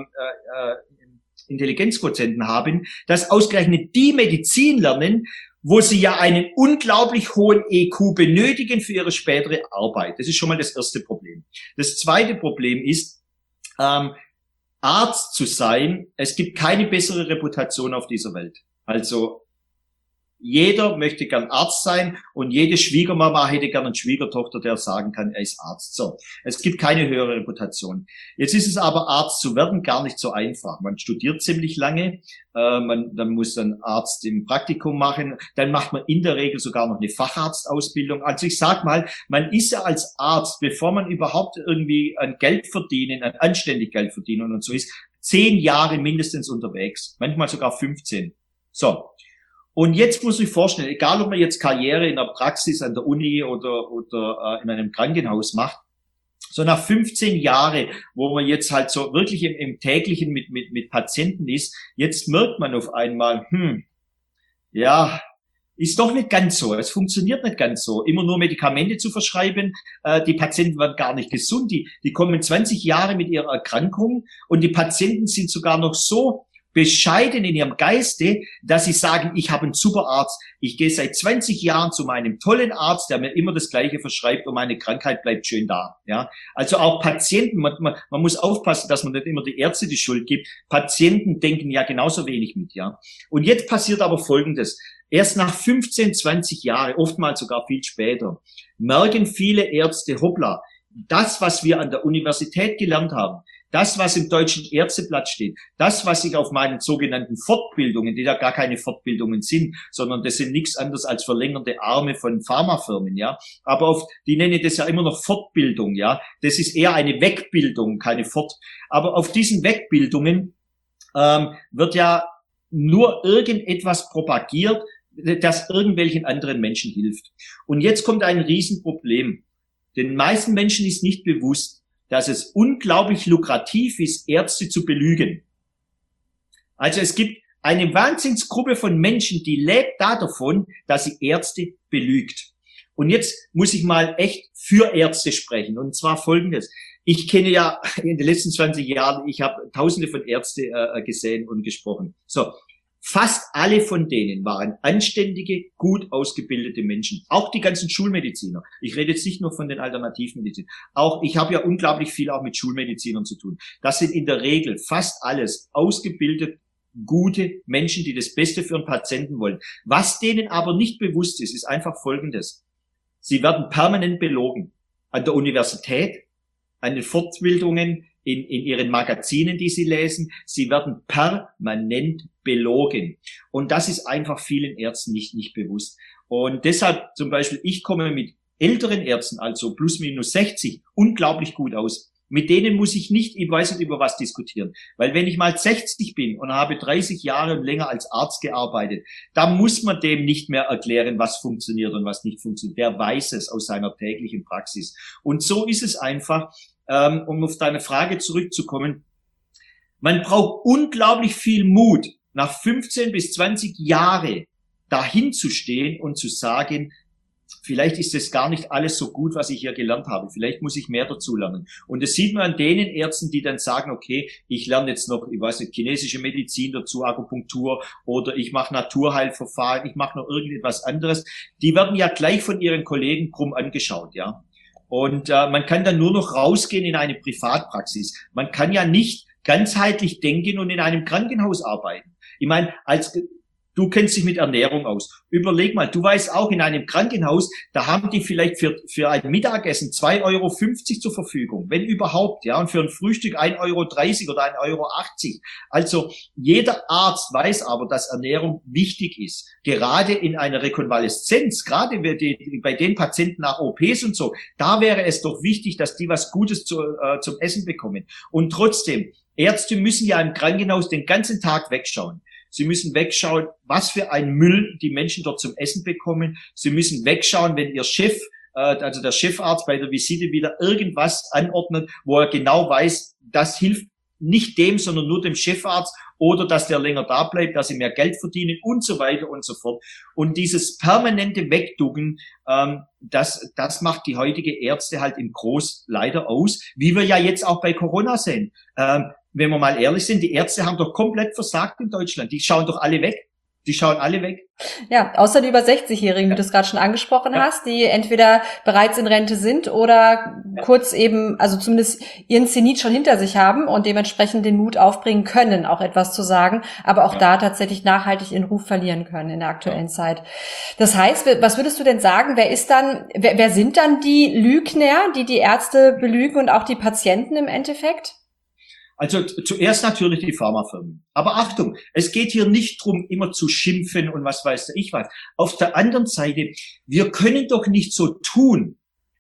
äh, äh, Intelligenzquotienten haben, dass ausgerechnet die Medizin lernen, wo sie ja einen unglaublich hohen E Q benötigen für ihre spätere Arbeit. Das ist schon mal das erste Problem. Das zweite Problem ist, ähm, Arzt zu sein. Es gibt keine bessere Reputation auf dieser Welt. Also jeder möchte gern Arzt sein und jede Schwiegermama hätte gern eine Schwiegertochter, der sagen kann, er ist Arzt. So, es gibt keine höhere Reputation. Jetzt ist es aber, Arzt zu werden, gar nicht so einfach. Man studiert ziemlich lange, äh, man dann muss dann Arzt im Praktikum machen, dann macht man in der Regel sogar noch eine Facharztausbildung. Also ich sag mal, man ist ja als Arzt, bevor man überhaupt irgendwie an Geld verdienen, an anständig Geld verdienen und so ist, zehn Jahre mindestens unterwegs, manchmal sogar fünfzehn. So. Und jetzt muss ich vorstellen, egal ob man jetzt Karriere in der Praxis, an der Uni oder, oder äh, in einem Krankenhaus macht, so nach fünfzehn Jahren, wo man jetzt halt so wirklich im, im täglichen mit, mit, mit Patienten ist, jetzt merkt man auf einmal, hm, ja, ist doch nicht ganz so. Es funktioniert nicht ganz so. Immer nur Medikamente zu verschreiben, äh, die Patienten werden gar nicht gesund. Die, die kommen zwanzig Jahre mit ihrer Erkrankung und die Patienten sind sogar noch so bescheiden in ihrem Geiste, dass sie sagen, ich habe einen super Arzt, ich gehe seit zwanzig Jahren zu meinem tollen Arzt, der mir immer das Gleiche verschreibt und meine Krankheit bleibt schön da. Ja, also auch Patienten, man, man, man muss aufpassen, dass man nicht immer die Ärzte die Schuld gibt. Patienten denken ja genauso wenig mit, ja. Und jetzt passiert aber Folgendes. Erst nach fünfzehn, zwanzig Jahren, oftmals sogar viel später, merken viele Ärzte, hoppla, das, was wir an der Universität gelernt haben, das, was im Deutschen Ärzteblatt steht, das, was ich auf meinen sogenannten Fortbildungen, die ja gar keine Fortbildungen sind, sondern das sind nichts anderes als verlängerte Arme von Pharmafirmen, ja. Aber auf, die nennen das ja immer noch Fortbildung, ja. Das ist eher eine Wegbildung, keine Fort. Aber auf diesen Wegbildungen ähm, wird ja nur irgendetwas propagiert, das irgendwelchen anderen Menschen hilft. Und jetzt kommt ein Riesenproblem. Den meisten Menschen ist nicht bewusst, dass es unglaublich lukrativ ist, Ärzte zu belügen. Also es gibt eine Wahnsinnsgruppe von Menschen, die lebt da davon, dass sie Ärzte belügt. Und jetzt muss ich mal echt für Ärzte sprechen. Und zwar Folgendes. Ich kenne ja in den letzten zwanzig Jahren, ich habe tausende von Ärzten äh, gesehen und gesprochen. So. Fast alle von denen waren anständige, gut ausgebildete Menschen. Auch die ganzen Schulmediziner. Ich rede jetzt nicht nur von den Alternativmedizinern. Auch, ich habe ja unglaublich viel auch mit Schulmedizinern zu tun. Das sind in der Regel fast alles ausgebildet, gute Menschen, die das Beste für einen Patienten wollen. Was denen aber nicht bewusst ist, ist einfach Folgendes. Sie werden permanent belogen. An der Universität, an den Fortbildungen, in, in ihren Magazinen, die sie lesen. Sie werden permanent belogen. Und das ist einfach vielen Ärzten nicht, nicht bewusst. Und deshalb zum Beispiel, ich komme mit älteren Ärzten, also plus minus sechzig, unglaublich gut aus. Mit denen muss ich nicht, ich weiß nicht, über was diskutieren. Weil wenn ich mal sechzig bin und habe dreißig Jahre und länger als Arzt gearbeitet, da muss man dem nicht mehr erklären, was funktioniert und was nicht funktioniert. Der weiß es aus seiner täglichen Praxis. Und so ist es einfach, ähm, um auf deine Frage zurückzukommen. Man braucht unglaublich viel Mut, nach fünfzehn bis zwanzig Jahre dahin zu stehen und zu sagen, vielleicht ist es gar nicht alles so gut, was ich hier gelernt habe. Vielleicht muss ich mehr dazu lernen. Und das sieht man an denen Ärzten, die dann sagen, okay, ich lerne jetzt noch, ich weiß nicht, chinesische Medizin dazu, Akupunktur oder ich mache Naturheilverfahren, ich mache noch irgendetwas anderes. Die werden ja gleich von ihren Kollegen krumm angeschaut, ja. Und äh, man kann dann nur noch rausgehen in eine Privatpraxis. Man kann ja nicht ganzheitlich denken und in einem Krankenhaus arbeiten. Ich meine, als du kennst dich mit Ernährung aus. Überleg mal, du weißt auch, in einem Krankenhaus, da haben die vielleicht für für ein Mittagessen zwei Euro fünfzig zur Verfügung, wenn überhaupt, ja, und für ein Frühstück ein Euro dreißig oder ein Euro achtzig. Also jeder Arzt weiß aber, dass Ernährung wichtig ist. Gerade in einer Rekonvaleszenz, gerade bei den Patienten nach O Ps und so, da wäre es doch wichtig, dass die was Gutes zu, äh, zum Essen bekommen. Und trotzdem, Ärzte müssen ja im Krankenhaus den ganzen Tag wegschauen. Sie müssen wegschauen, was für ein Müll die Menschen dort zum Essen bekommen. Sie müssen wegschauen, wenn ihr Chef, äh, also der Chefarzt bei der Visite wieder irgendwas anordnet, wo er genau weiß, das hilft nicht dem, sondern nur dem Chefarzt oder dass der länger da bleibt, dass sie mehr Geld verdienen und so weiter und so fort. Und dieses permanente Wegducken, ähm, das, das macht die heutige Ärzte halt im Groß leider aus, wie wir ja jetzt auch bei Corona sehen. Ähm, wenn wir mal ehrlich sind, die Ärzte haben doch komplett versagt in Deutschland. Die schauen doch alle weg. Die schauen alle weg. Ja, außer die über sechzig-Jährigen, wie du es gerade schon angesprochen Ja. hast, die entweder bereits in Rente sind oder Ja. kurz eben, also zumindest ihren Zenit schon hinter sich haben und dementsprechend den Mut aufbringen können, auch etwas zu sagen, aber auch Ja. da tatsächlich nachhaltig ihren Ruf verlieren können in der aktuellen Ja. Zeit. Das heißt, was würdest du denn sagen, wer ist dann, wer, wer sind dann die Lügner, die die Ärzte belügen und auch die Patienten im Endeffekt? Also zuerst natürlich die Pharmafirmen. Aber Achtung, es geht hier nicht drum, immer zu schimpfen und was weiß ich was. Auf der anderen Seite, wir können doch nicht so tun.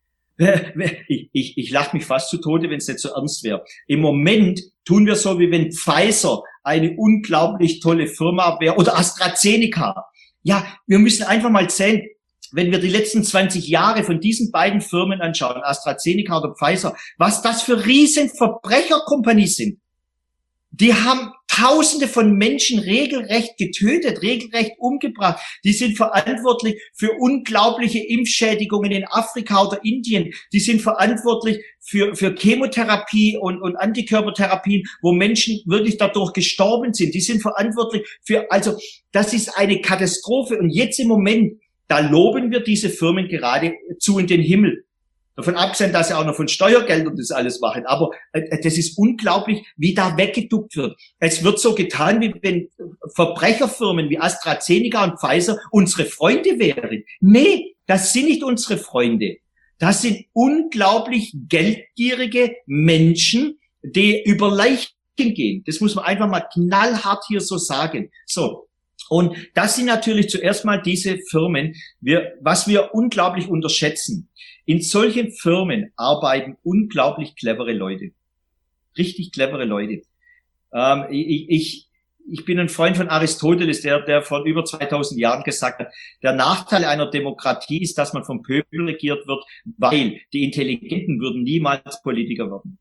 Ich, ich, ich lache mich fast zu Tode, wenn es nicht so ernst wäre. Im Moment tun wir so, wie wenn Pfizer eine unglaublich tolle Firma wäre oder AstraZeneca. Ja, wir müssen einfach mal sehen, wenn wir die letzten zwanzig Jahre von diesen beiden Firmen anschauen, AstraZeneca oder Pfizer, was das für riesen Verbrecherkompanien sind. Die haben Tausende von Menschen regelrecht getötet, regelrecht umgebracht. Die sind verantwortlich für unglaubliche Impfschädigungen in Afrika oder Indien. Die sind verantwortlich für, für Chemotherapie und, und Antikörpertherapien, wo Menschen wirklich dadurch gestorben sind. Die sind verantwortlich für, also das ist eine Katastrophe. Und jetzt im Moment, da loben wir diese Firmen geradezu in den Himmel. Davon abgesehen, dass sie auch noch von Steuergeldern das alles machen. Aber äh, das ist unglaublich, wie da weggeduckt wird. Es wird so getan, wie wenn Verbrecherfirmen wie AstraZeneca und Pfizer unsere Freunde wären. Nee, das sind nicht unsere Freunde. Das sind unglaublich geldgierige Menschen, die über Leichen gehen. Das muss man einfach mal knallhart hier so sagen. So. Und das sind natürlich zuerst mal diese Firmen, wir, was wir unglaublich unterschätzen. In solchen Firmen arbeiten unglaublich clevere Leute. Richtig clevere Leute. Ähm, ich, ich, ich bin ein Freund von Aristoteles, der, der vor über zweitausend Jahren gesagt hat, der Nachteil einer Demokratie ist, dass man vom Pöbel regiert wird, weil die Intelligenten würden niemals Politiker werden.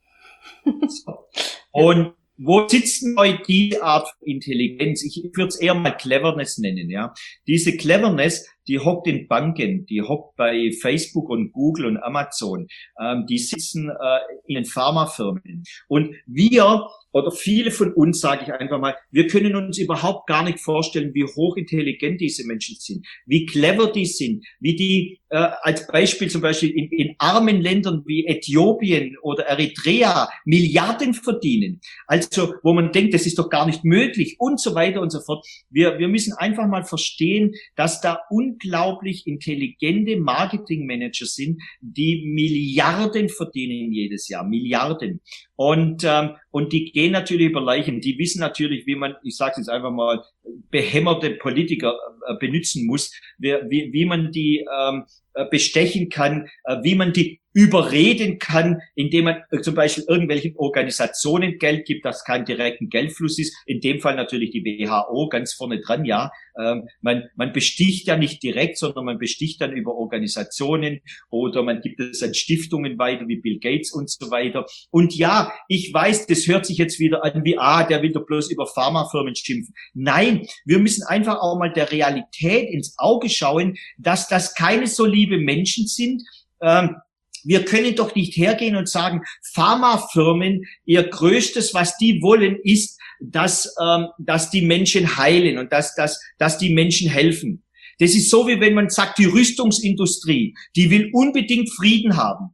So. Und wo sitzen heute die Art von Intelligenz? Ich würde es eher mal Cleverness nennen, ja. Diese Cleverness, die hockt in Banken, die hockt bei Facebook und Google und Amazon, ähm, die sitzen äh, in den Pharmafirmen. Und wir, oder viele von uns, sage ich einfach mal, wir können uns überhaupt gar nicht vorstellen, wie hochintelligent diese Menschen sind, wie clever die sind, wie die äh, als Beispiel zum Beispiel in, in armen Ländern wie Äthiopien oder Eritrea Milliarden verdienen. Also wo man denkt, das ist doch gar nicht möglich und so weiter und so fort. Wir, wir müssen einfach mal verstehen, dass da un unglaublich intelligente Marketingmanager sind, die Milliarden verdienen jedes Jahr, Milliarden. Und ähm, und die gehen natürlich über Leichen. Die wissen natürlich, wie man, ich sage jetzt einfach mal, behämmerte Politiker äh, benutzen muss, wie, wie, wie man die ähm, bestechen kann, äh, wie man die überreden kann, indem man äh, zum Beispiel irgendwelchen Organisationen Geld gibt, dass kein direkten Geldfluss ist. In dem Fall natürlich die W H O ganz vorne dran, ja. Ähm, man, man besticht ja nicht direkt, sondern man besticht dann über Organisationen oder man gibt es an Stiftungen weiter, wie Bill Gates und so weiter. Und ja, ich weiß, das hört sich jetzt wieder an wie, ah, der will doch bloß über Pharmafirmen schimpfen. Nein, wir müssen einfach auch mal der Realität ins Auge schauen, dass das keine so liebe Menschen sind. Ähm, Wir können doch nicht hergehen und sagen, Pharmafirmen, ihr Größtes, was die wollen, ist, dass, ähm, dass die Menschen heilen und dass, dass, dass die Menschen helfen. Das ist so, wie wenn man sagt, die Rüstungsindustrie, die will unbedingt Frieden haben.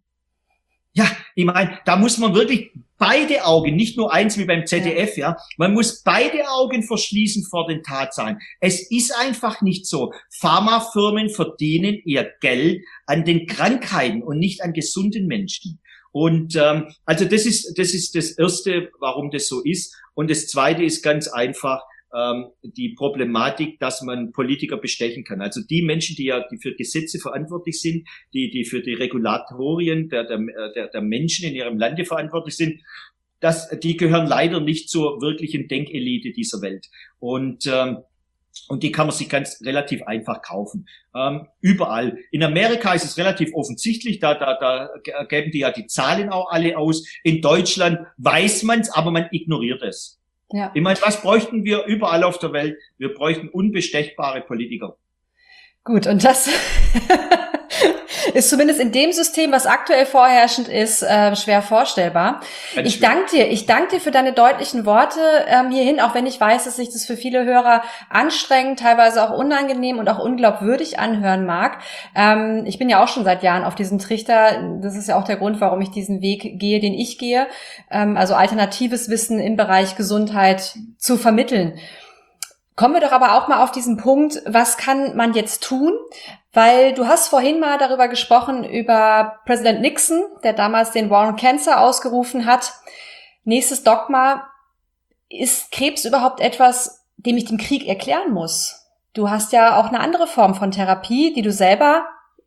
Ja, ich meine, da muss man wirklich beide Augen, nicht nur eins wie beim Z D F, ja, man muss beide Augen verschließen vor den Tatsachen. Es ist einfach nicht so. Pharmafirmen verdienen ihr Geld an den Krankheiten und nicht an gesunden Menschen. Und ähm, also das ist das ist das Erste, warum das so ist. Und das Zweite ist ganz einfach ähm, die Problematik, dass man Politiker bestechen kann. Also die Menschen, die ja die für Gesetze verantwortlich sind, die die für die Regulatorien der der der, der Menschen in ihrem Lande verantwortlich sind, das, die gehören leider nicht zur wirklichen Denkelite dieser Welt. Und ähm, Und die kann man sich ganz relativ einfach kaufen. Ähm, überall. In Amerika ist es relativ offensichtlich, da, da, da geben die ja die Zahlen auch alle aus. In Deutschland weiß man's, aber man ignoriert es. Ja. Ich meine, was bräuchten wir überall auf der Welt? Wir bräuchten unbestechbare Politiker. Gut, und das ist zumindest in dem System, was aktuell vorherrschend ist, äh, schwer vorstellbar. Ganz ich danke dir, ich danke dir für deine deutlichen Worte ähm, hierhin, auch wenn ich weiß, dass sich das für viele Hörer anstrengend, teilweise auch unangenehm und auch unglaubwürdig anhören mag. Ähm, ich bin ja auch schon seit Jahren auf diesem Trichter. Das ist ja auch der Grund, warum ich diesen Weg gehe, den ich gehe. Ähm, also alternatives Wissen im Bereich Gesundheit zu vermitteln. Kommen wir doch aber auch mal auf diesen Punkt, was kann man jetzt tun? Weil du hast vorhin mal darüber gesprochen, über Präsident Nixon, der damals den War on Cancer ausgerufen hat. Nächstes Dogma: Ist Krebs überhaupt etwas, dem ich den Krieg erklären muss? Du hast ja auch eine andere Form von Therapie, die du selber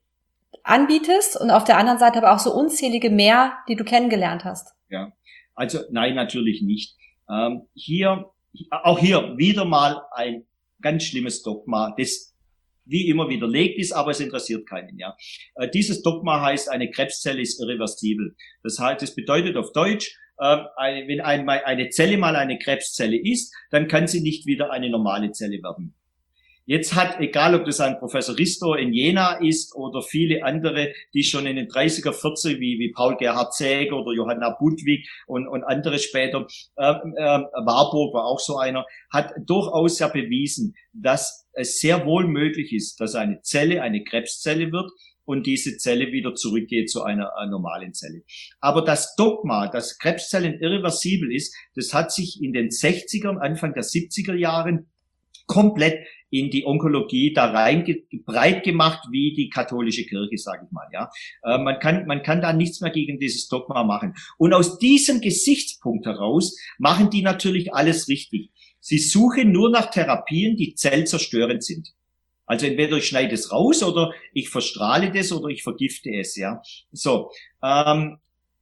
anbietest und auf der anderen Seite aber auch so unzählige mehr, die du kennengelernt hast. Ja, also nein, natürlich nicht. Ähm, hier Auch hier wieder mal ein ganz schlimmes Dogma, das wie immer widerlegt ist, aber es interessiert keinen, ja. Äh, dieses Dogma heißt, eine Krebszelle ist irreversibel. Das heißt, das bedeutet auf Deutsch, äh, eine, wenn ein, eine Zelle mal eine Krebszelle ist, dann kann sie nicht wieder eine normale Zelle werden. Jetzt hat, egal ob das ein Professor Risto in Jena ist oder viele andere, die schon in den dreißiger, vierziger, wie, wie Paul Gerhard Säger oder Johanna Budwig und, und andere später, äh, äh, Warburg war auch so einer, hat durchaus ja bewiesen, dass es sehr wohl möglich ist, dass eine Zelle eine Krebszelle wird und diese Zelle wieder zurückgeht zu einer, einer normalen Zelle. Aber das Dogma, dass Krebszellen irreversibel ist, das hat sich in den sechzigern, Anfang der siebziger Jahren komplett in die Onkologie da rein breit gemacht, wie die katholische Kirche, sage ich mal, ja. Äh, man kann, man kann da nichts mehr gegen dieses Dogma machen. Und aus diesem Gesichtspunkt heraus machen die natürlich alles richtig. Sie suchen nur nach Therapien, die zellzerstörend sind. Also entweder ich schneide es raus oder ich verstrahle das oder ich vergifte es, ja. So, ähm,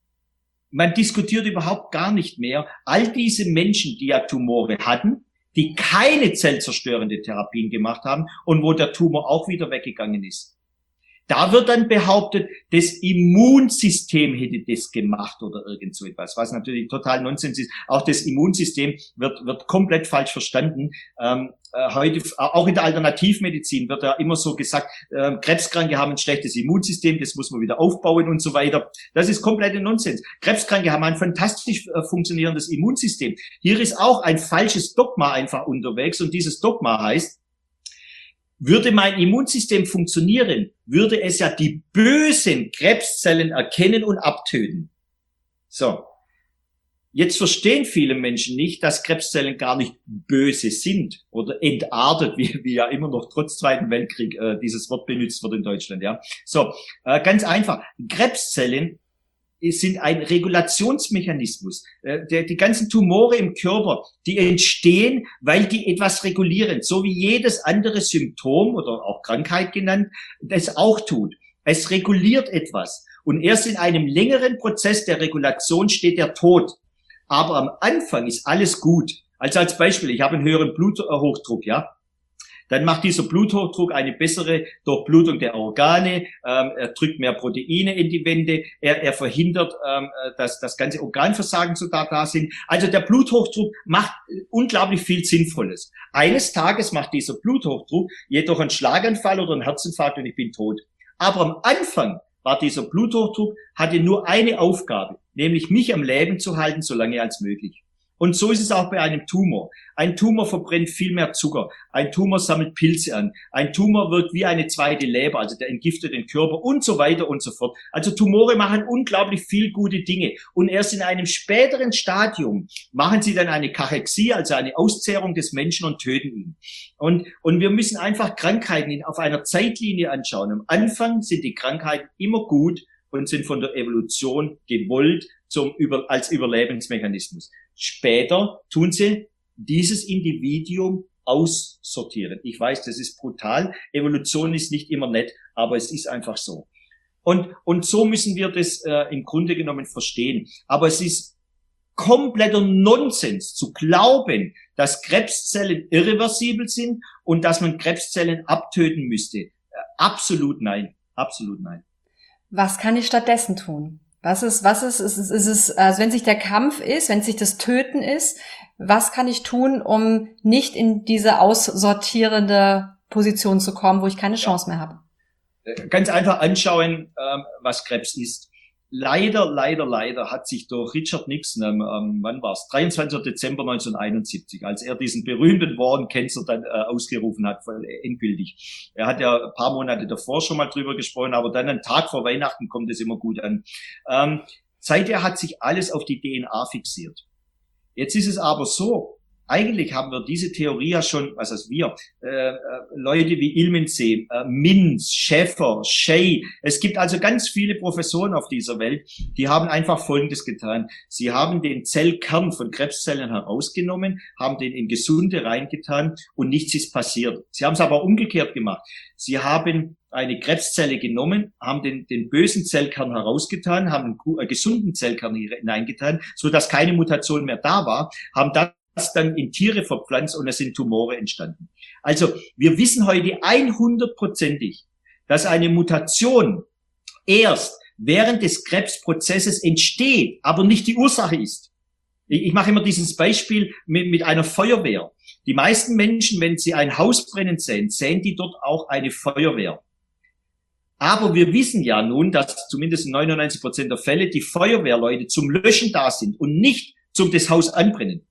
man diskutiert überhaupt gar nicht mehr. All diese Menschen, die ja Tumore hatten, die keine zellzerstörende Therapien gemacht haben und wo der Tumor auch wieder weggegangen ist. Da wird dann behauptet, das Immunsystem hätte das gemacht oder irgend so etwas, was natürlich total Nonsens ist. Auch das Immunsystem wird wird komplett falsch verstanden. Ähm, äh, heute, auch in der Alternativmedizin wird ja immer so gesagt, äh, Krebskranke haben ein schlechtes Immunsystem, das muss man wieder aufbauen und so weiter. Das ist kompletter Nonsens. Krebskranke haben ein fantastisch äh, funktionierendes Immunsystem. Hier ist auch ein falsches Dogma einfach unterwegs und dieses Dogma heißt, würde mein Immunsystem funktionieren, würde es ja die bösen Krebszellen erkennen und abtöten. So. Jetzt verstehen viele Menschen nicht, dass Krebszellen gar nicht böse sind oder entartet, wie, wie ja immer noch trotz Zweiten Weltkrieg äh, dieses Wort benutzt wird in Deutschland. Ja, so äh, ganz einfach. Krebszellen sind ein Regulationsmechanismus. Äh, der, die ganzen Tumore im Körper, die entstehen, weil die etwas regulieren, so wie jedes andere Symptom oder auch Krankheit genannt, das auch tut. Es reguliert etwas. Und erst in einem längeren Prozess der Regulation steht der Tod. Aber am Anfang ist alles gut. Also als Beispiel, ich habe einen höheren Bluthochdruck, ja. Dann macht dieser Bluthochdruck eine bessere Durchblutung der Organe, ähm, er drückt mehr Proteine in die Wände, er, er verhindert, ähm, dass das ganze Organversagen so da, da sind. Also der Bluthochdruck macht unglaublich viel Sinnvolles. Eines Tages macht dieser Bluthochdruck jedoch einen Schlaganfall oder einen Herzinfarkt und ich bin tot. Aber am Anfang war dieser Bluthochdruck, hatte nur eine Aufgabe, nämlich mich am Leben zu halten, so lange als möglich. Und so ist es auch bei einem Tumor. Ein Tumor verbrennt viel mehr Zucker. Ein Tumor sammelt Pilze an. Ein Tumor wirkt wie eine zweite Leber, also der entgiftet den Körper und so weiter und so fort. Also Tumore machen unglaublich viel gute Dinge. Und erst in einem späteren Stadium machen sie dann eine Kachexie, also eine Auszehrung des Menschen und töten ihn. Und, und wir müssen einfach Krankheiten auf einer Zeitlinie anschauen. Am Anfang sind die Krankheiten immer gut und sind von der Evolution gewollt zum Über, als Überlebensmechanismus. Später tun sie dieses Individuum aussortieren. Ich weiß, das ist brutal. Evolution ist nicht immer nett, aber es ist einfach so. Und, und so müssen wir das äh, im Grunde genommen verstehen. Aber es ist kompletter Nonsens zu glauben, dass Krebszellen irreversibel sind und dass man Krebszellen abtöten müsste. Äh, absolut nein. Absolut nein. Was kann ich stattdessen tun? Was ist, was ist, ist es, ist es, also wenn sich der Kampf ist, wenn sich das Töten ist, was kann ich tun, um nicht in diese aussortierende Position zu kommen, wo ich keine Chance mehr habe? Ganz einfach anschauen, was Krebs ist. Leider, leider, leider hat sich durch Richard Nixon, ähm, wann war's? dreiundzwanzigster Dezember neunzehnhunderteinundsiebzig, als er diesen berühmten War on Cancer dann äh, ausgerufen hat, voll, äh, endgültig. Er hat ja ein paar Monate davor schon mal drüber gesprochen, aber dann einen Tag vor Weihnachten kommt es immer gut an. Ähm, seither hat sich alles auf die D N A fixiert. Jetzt ist es aber so, eigentlich haben wir diese Theorie ja schon, was heißt wir, äh, äh, Leute wie Ilmensee, äh, Minz, Schäfer, Shea. Es gibt also ganz viele Professoren auf dieser Welt, die haben einfach Folgendes getan. Sie haben den Zellkern von Krebszellen herausgenommen, haben den in gesunde reingetan und nichts ist passiert. Sie haben es aber umgekehrt gemacht. Sie haben eine Krebszelle genommen, haben den, den bösen Zellkern herausgetan, haben einen, einen gesunden Zellkern hineingetan, so dass keine Mutation mehr da war, haben dann das dann in Tiere verpflanzt und es sind Tumore entstanden. Also wir wissen heute hundertprozentig, dass eine Mutation erst während des Krebsprozesses entsteht, aber nicht die Ursache ist. Ich, ich mache immer dieses Beispiel mit, mit einer Feuerwehr. Die meisten Menschen, wenn sie ein Haus brennen sehen, sehen die dort auch eine Feuerwehr. Aber wir wissen ja nun, dass zumindest in neunundneunzig Prozent der Fälle die Feuerwehrleute zum Löschen da sind und nicht zum das Haus anbrennen.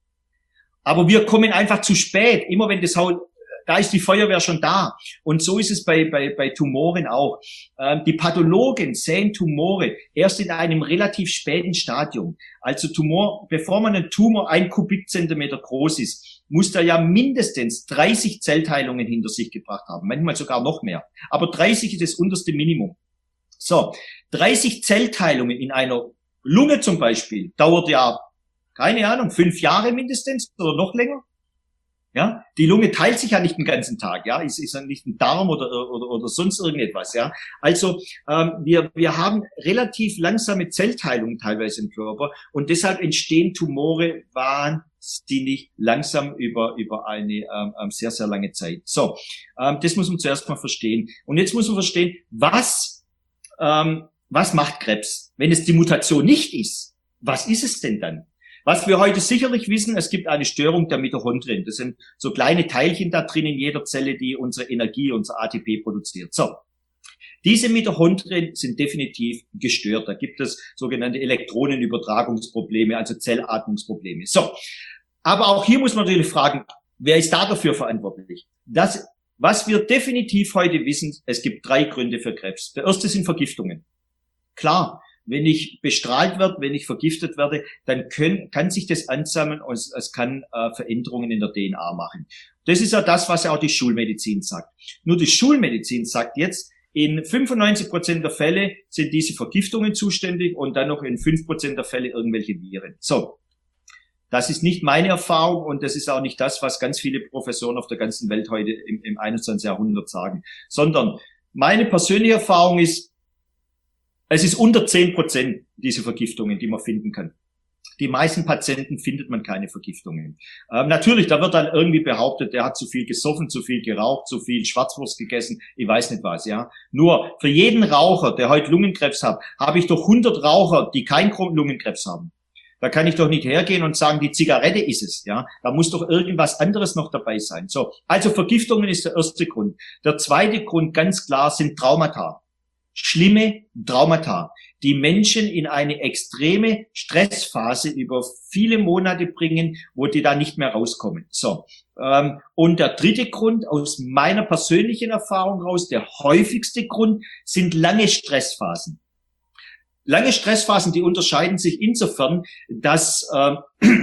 Aber wir kommen einfach zu spät. Immer wenn das Haus, da ist die Feuerwehr schon da. Und so ist es bei, bei, bei Tumoren auch. Ähm, die Pathologen sehen Tumore erst in einem relativ späten Stadium. Also Tumor, bevor man einen Tumor ein Kubikzentimeter groß ist, muss der ja mindestens dreißig Zellteilungen hinter sich gebracht haben. Manchmal sogar noch mehr. Aber dreißig ist das unterste Minimum. So, dreißig Zellteilungen in einer Lunge zum Beispiel dauert ja keine Ahnung, fünf Jahre mindestens oder noch länger. Ja, die Lunge teilt sich ja nicht den ganzen Tag, ja, ist, ist ja nicht ein Darm oder, oder, oder sonst irgendetwas, ja. Also, ähm, wir, wir haben relativ langsame Zellteilungen teilweise im Körper und deshalb entstehen Tumore wahnsinnig langsam über, über eine ähm, sehr, sehr lange Zeit. So, ähm, das muss man zuerst mal verstehen. Und jetzt muss man verstehen, was, ähm, was macht Krebs? Wenn es die Mutation nicht ist, was ist es denn dann? Was wir heute sicherlich wissen, es gibt eine Störung der Mitochondrien. Das sind so kleine Teilchen da drin in jeder Zelle, die unsere Energie, unser A T P produziert. So. Diese Mitochondrien sind definitiv gestört. Da gibt es sogenannte Elektronenübertragungsprobleme, also Zellatmungsprobleme. So. Aber auch hier muss man natürlich fragen, wer ist da dafür verantwortlich? Das, was wir definitiv heute wissen, es gibt drei Gründe für Krebs. Der erste sind Vergiftungen. Klar. wenn ich bestrahlt werde, wenn ich vergiftet werde, dann können, kann sich das ansammeln und es, es kann äh, Veränderungen in der D N A machen. Das ist ja das, was ja auch die Schulmedizin sagt. Nur die Schulmedizin sagt jetzt, in fünfundneunzig Prozent der Fälle sind diese Vergiftungen zuständig und dann noch in fünf Prozent der Fälle irgendwelche Viren. So. Das ist nicht meine Erfahrung und das ist auch nicht das, was ganz viele Professoren auf der ganzen Welt heute im, im einundzwanzigsten Jahrhundert sagen. Sondern meine persönliche Erfahrung ist, es ist unter zehn Prozent diese Vergiftungen, die man finden kann. Die meisten Patienten findet man keine Vergiftungen. Ähm, natürlich, da wird dann irgendwie behauptet, der hat zu viel gesoffen, zu viel geraucht, zu viel Schwarzwurst gegessen, ich weiß nicht was, ja. Nur für jeden Raucher, der heute Lungenkrebs hat, habe ich doch hundert Raucher, die keinen Lungenkrebs haben. Da kann ich doch nicht hergehen und sagen, die Zigarette ist es, ja. Da muss doch irgendwas anderes noch dabei sein. So, also Vergiftungen ist der erste Grund. Der zweite Grund, ganz klar, sind Traumata. Schlimme Traumata, die Menschen in eine extreme Stressphase über viele Monate bringen, wo die da nicht mehr rauskommen. So, ähm, und der dritte Grund, aus meiner persönlichen Erfahrung raus, der häufigste Grund, sind lange Stressphasen. Lange Stressphasen, die unterscheiden sich insofern, dass, äh,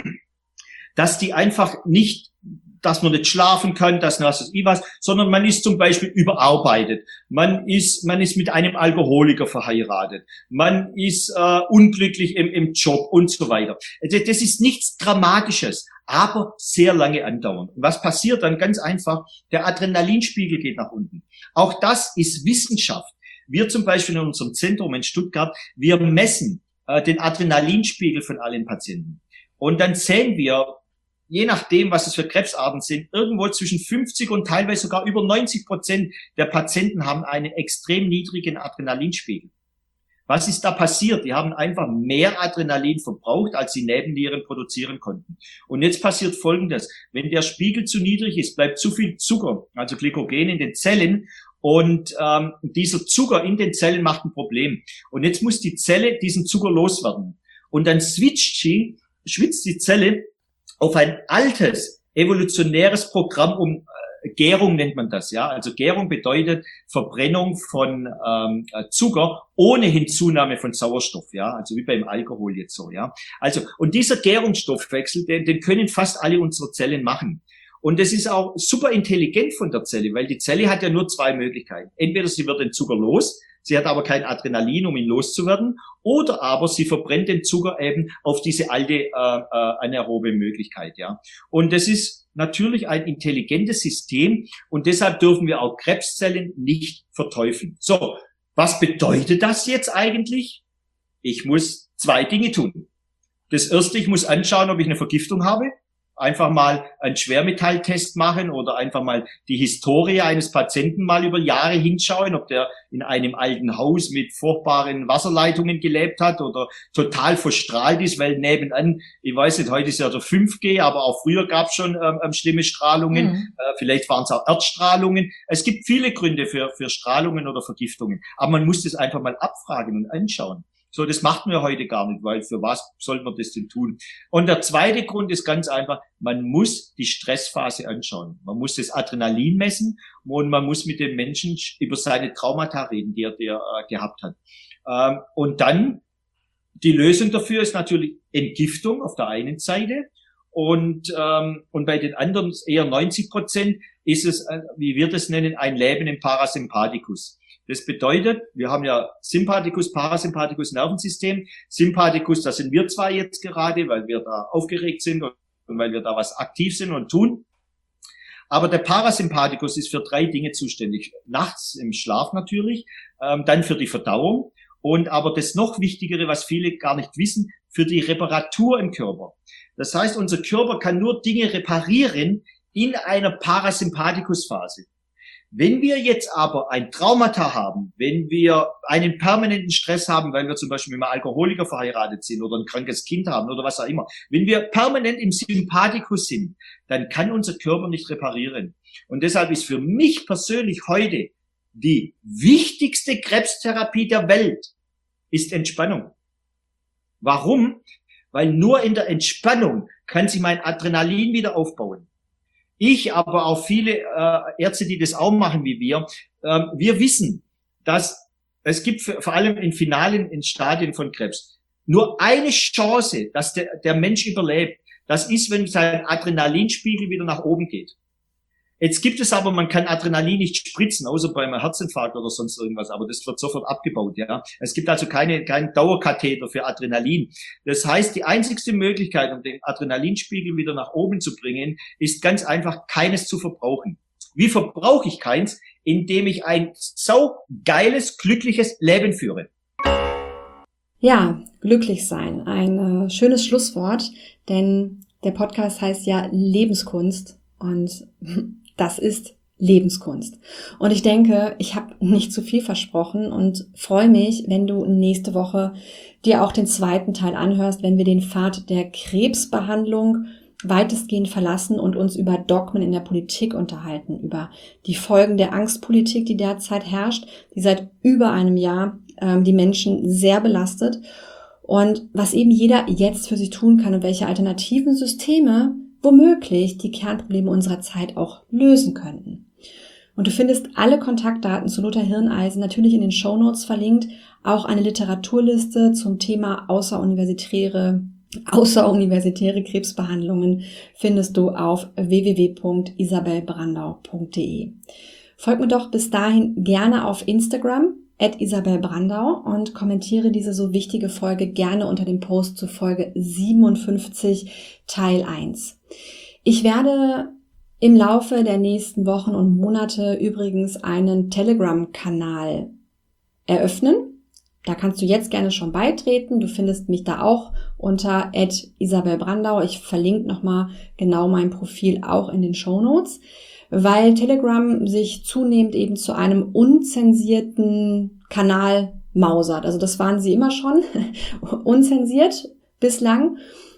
dass die einfach nicht, dass man nicht schlafen kann, dass was ist was, sondern man ist zum Beispiel überarbeitet, man ist, man ist mit einem Alkoholiker verheiratet, man ist äh, unglücklich im, im Job und so weiter. Das, das ist nichts Dramatisches, aber sehr lange andauernd. Und was passiert dann? Ganz einfach, der Adrenalinspiegel geht nach unten. Auch das ist Wissenschaft. Wir zum Beispiel in unserem Zentrum in Stuttgart, wir messen äh, den Adrenalinspiegel von allen Patienten. Und dann sehen wir, je nachdem, was es für Krebsarten sind, irgendwo zwischen fünfzig und teilweise sogar über neunzig Prozent der Patienten haben einen extrem niedrigen Adrenalinspiegel. Was ist da passiert? Die haben einfach mehr Adrenalin verbraucht, als sie Nebennieren produzieren konnten. Und jetzt passiert Folgendes. Wenn der Spiegel zu niedrig ist, bleibt zu viel Zucker, also Glykogen in den Zellen. Und ähm, dieser Zucker in den Zellen macht ein Problem. Und jetzt muss die Zelle diesen Zucker loswerden. Und dann switcht sie, schwitzt die Zelle auf ein altes, evolutionäres Programm um, äh, Gärung nennt man das, ja. Also Gärung bedeutet Verbrennung von ähm, Zucker ohne Hinzunahme von Sauerstoff, ja. Also wie beim Alkohol jetzt so, ja. Also, und dieser Gärungsstoffwechsel, den, den können fast alle unsere Zellen machen. Und das ist auch super intelligent von der Zelle, weil die Zelle hat ja nur zwei Möglichkeiten. Entweder sie wird den Zucker los, sie hat aber kein Adrenalin, um ihn loszuwerden, oder aber sie verbrennt den Zucker eben auf diese alte äh, äh, anaerobe Möglichkeit, ja. Und das ist natürlich ein intelligentes System und deshalb dürfen wir auch Krebszellen nicht verteufeln. So, was bedeutet das jetzt eigentlich? Ich muss zwei Dinge tun. Das erste, ich muss anschauen, ob ich eine Vergiftung habe. Einfach mal einen Schwermetalltest machen oder einfach mal die Historie eines Patienten mal über Jahre hinschauen, ob der in einem alten Haus mit furchtbaren Wasserleitungen gelebt hat oder total verstrahlt ist, weil nebenan, ich weiß nicht, heute ist ja der fünf G, aber auch früher gab es schon ähm, schlimme Strahlungen, mhm. äh, vielleicht waren es auch Erdstrahlungen. Es gibt viele Gründe für, für Strahlungen oder Vergiftungen, aber man muss das einfach mal abfragen und anschauen. So, das machten wir heute gar nicht, weil für was soll man das denn tun? Und der zweite Grund ist ganz einfach, man muss die Stressphase anschauen. Man muss das Adrenalin messen und man muss mit dem Menschen über seine Traumata reden, die er, die er äh, gehabt hat. Ähm, und dann, die Lösung dafür ist natürlich Entgiftung auf der einen Seite und, ähm, und bei den anderen eher neunzig Prozent ist es, äh, wie wir das nennen, ein Leben im Parasympathikus. Das bedeutet, wir haben ja Sympathikus, Parasympathikus, Nervensystem. Sympathikus, das sind wir zwei jetzt gerade, weil wir da aufgeregt sind und weil wir da was aktiv sind und tun. Aber der Parasympathikus ist für drei Dinge zuständig. Nachts im Schlaf natürlich, ähm, dann für die Verdauung und aber das noch Wichtigere, was viele gar nicht wissen, für die Reparatur im Körper. Das heißt, unser Körper kann nur Dinge reparieren in einer Parasympathikusphase. Wenn wir jetzt aber ein Traumata haben, wenn wir einen permanenten Stress haben, weil wir zum Beispiel mit einem Alkoholiker verheiratet sind oder ein krankes Kind haben oder was auch immer, wenn wir permanent im Sympathikus sind, dann kann unser Körper nicht reparieren. Und deshalb ist für mich persönlich heute die wichtigste Krebstherapie der Welt ist Entspannung. Warum? Weil nur in der Entspannung kann sich mein Adrenalin wieder aufbauen. Ich, aber auch viele äh, Ärzte, die das auch machen wie wir, äh, wir wissen, dass es gibt für, vor allem in finalen in Stadien von Krebs nur eine Chance, dass der, der Mensch überlebt. Das ist, wenn sein Adrenalinspiegel wieder nach oben geht. Jetzt gibt es aber, man kann Adrenalin nicht spritzen, außer beim Herzinfarkt oder sonst irgendwas, aber das wird sofort abgebaut, ja. Es gibt also keine, keinen Dauerkatheter für Adrenalin. Das heißt, die einzigste Möglichkeit, um den Adrenalinspiegel wieder nach oben zu bringen, ist ganz einfach, keines zu verbrauchen. Wie verbrauche ich keins? Indem ich ein sau geiles, glückliches Leben führe. Ja, glücklich sein. Ein äh, schönes Schlusswort, denn der Podcast heißt ja Lebenskunst und das ist Lebenskunst. Und ich denke, ich habe nicht zu viel versprochen und freue mich, wenn du nächste Woche dir auch den zweiten Teil anhörst, wenn wir den Pfad der Krebsbehandlung weitestgehend verlassen und uns über Dogmen in der Politik unterhalten, über die Folgen der Angstpolitik, die derzeit herrscht, die seit über einem Jahr ähm, die Menschen sehr belastet und was eben jeder jetzt für sich tun kann und welche alternativen Systeme womöglich die Kernprobleme unserer Zeit auch lösen könnten. Und du findest alle Kontaktdaten zu Lothar Hirneisen natürlich in den Shownotes verlinkt, auch eine Literaturliste zum Thema außeruniversitäre, außeruniversitäre Krebsbehandlungen findest du auf w w w punkt isabel brandau punkt d e. Folg mir doch bis dahin gerne auf Instagram at isabel brandau und kommentiere diese so wichtige Folge gerne unter dem Post zu Folge siebenundfünfzig Teil eins. Ich werde im Laufe der nächsten Wochen und Monate übrigens einen Telegram-Kanal eröffnen. Da kannst du jetzt gerne schon beitreten. Du findest mich da auch unter at isabel brandau. Ich verlinke nochmal genau mein Profil auch in den Shownotes, weil Telegram sich zunehmend eben zu einem unzensierten Kanal mausert. Also das waren sie immer schon, unzensiert bislang.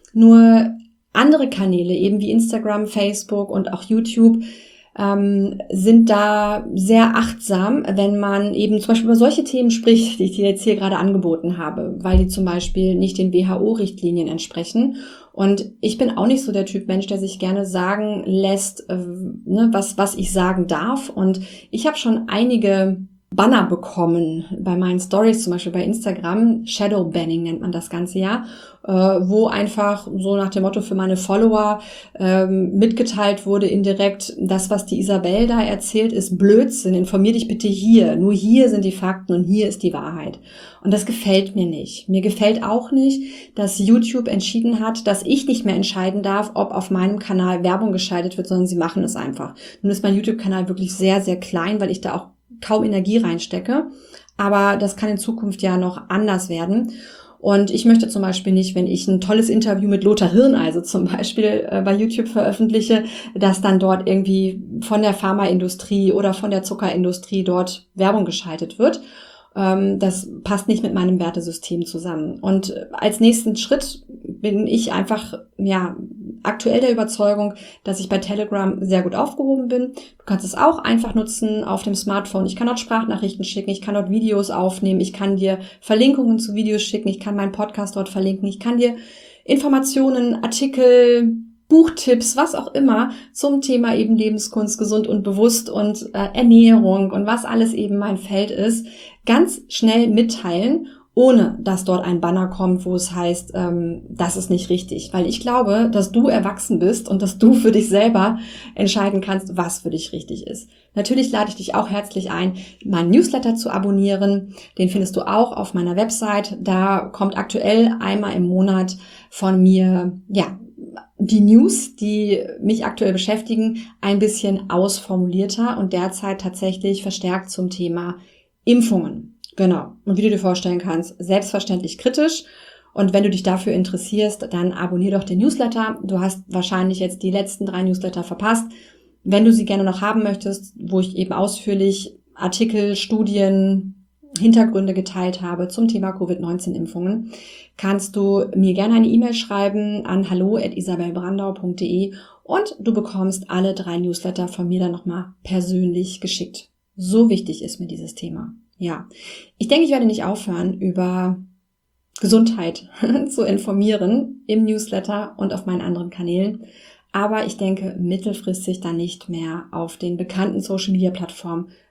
Nur andere Kanäle, eben wie Instagram, Facebook und auch YouTube, ähm, sind da sehr achtsam, wenn man eben zum Beispiel über solche Themen spricht, die ich dir jetzt hier gerade angeboten habe, weil die zum Beispiel nicht den W H O-Richtlinien entsprechen. Und ich bin auch nicht so der Typ Mensch, der sich gerne sagen lässt, äh, ne, was, was ich sagen darf. Und ich habe schon einige Banner bekommen bei meinen Stories, zum Beispiel bei Instagram. Shadow Banning nennt man das Ganze ja, äh, wo einfach so nach dem Motto für meine Follower ähm, mitgeteilt wurde indirekt, das, was die Isabel da erzählt, ist Blödsinn. Informier dich bitte hier. Nur hier sind die Fakten und hier ist die Wahrheit. Und das gefällt mir nicht. Mir gefällt auch nicht, dass YouTube entschieden hat, dass ich nicht mehr entscheiden darf, ob auf meinem Kanal Werbung geschaltet wird, sondern sie machen es einfach. Nun ist mein YouTube-Kanal wirklich sehr, sehr klein, weil ich da auch kaum Energie reinstecke. Aber das kann in Zukunft ja noch anders werden. Und ich möchte zum Beispiel nicht, wenn ich ein tolles Interview mit Lothar Hirneisen zum Beispiel äh, bei YouTube veröffentliche, dass dann dort irgendwie von der Pharmaindustrie oder von der Zuckerindustrie dort Werbung geschaltet wird. Ähm, das passt nicht mit meinem Wertesystem zusammen. Und als nächsten Schritt bin ich einfach, ja, aktuell der Überzeugung, dass ich bei Telegram sehr gut aufgehoben bin. Du kannst es auch einfach nutzen auf dem Smartphone. Ich kann dort Sprachnachrichten schicken, ich kann dort Videos aufnehmen, ich kann dir Verlinkungen zu Videos schicken, ich kann meinen Podcast dort verlinken, ich kann dir Informationen, Artikel, Buchtipps, was auch immer zum Thema eben Lebenskunst, gesund und bewusst und äh, Ernährung und was alles eben mein Feld ist, ganz schnell mitteilen, ohne dass dort ein Banner kommt, wo es heißt, ähm, das ist nicht richtig. Weil ich glaube, dass du erwachsen bist und dass du für dich selber entscheiden kannst, was für dich richtig ist. Natürlich lade ich dich auch herzlich ein, meinen Newsletter zu abonnieren. Den findest du auch auf meiner Website. Da kommt aktuell einmal im Monat von mir, ja, die News, die mich aktuell beschäftigen, ein bisschen ausformulierter und derzeit tatsächlich verstärkt zum Thema Impfungen. Genau. Und wie du dir vorstellen kannst, selbstverständlich kritisch. Und wenn du dich dafür interessierst, dann abonnier doch den Newsletter. Du hast wahrscheinlich jetzt die letzten drei Newsletter verpasst. Wenn du sie gerne noch haben möchtest, wo ich eben ausführlich Artikel, Studien, Hintergründe geteilt habe zum Thema Covid neunzehn Impfungen, kannst du mir gerne eine E-Mail schreiben an hallo at isabel brandau punkt d e und du bekommst alle drei Newsletter von mir dann nochmal persönlich geschickt. So wichtig ist mir dieses Thema. Ja, ich denke, ich werde nicht aufhören, über Gesundheit zu informieren im Newsletter und auf meinen anderen Kanälen. Aber ich denke, mittelfristig dann nicht mehr auf den bekannten Social-Media-Plattformen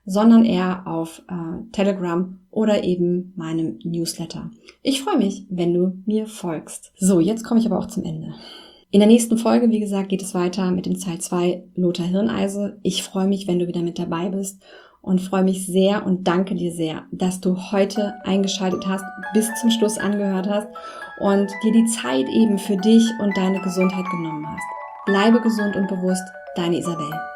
sondern eher auf äh, Telegram oder eben meinem Newsletter. Ich freue mich, wenn du mir folgst. So, jetzt komme ich aber auch zum Ende. In der nächsten Folge, wie gesagt, geht es weiter mit dem Teil zwei Lothar Hirneise. Ich freue mich, wenn du wieder mit dabei bist und freue mich sehr und danke dir sehr, dass du heute eingeschaltet hast, bis zum Schluss angehört hast und dir die Zeit eben für dich und deine Gesundheit genommen hast. Bleibe gesund und bewusst, deine Isabel.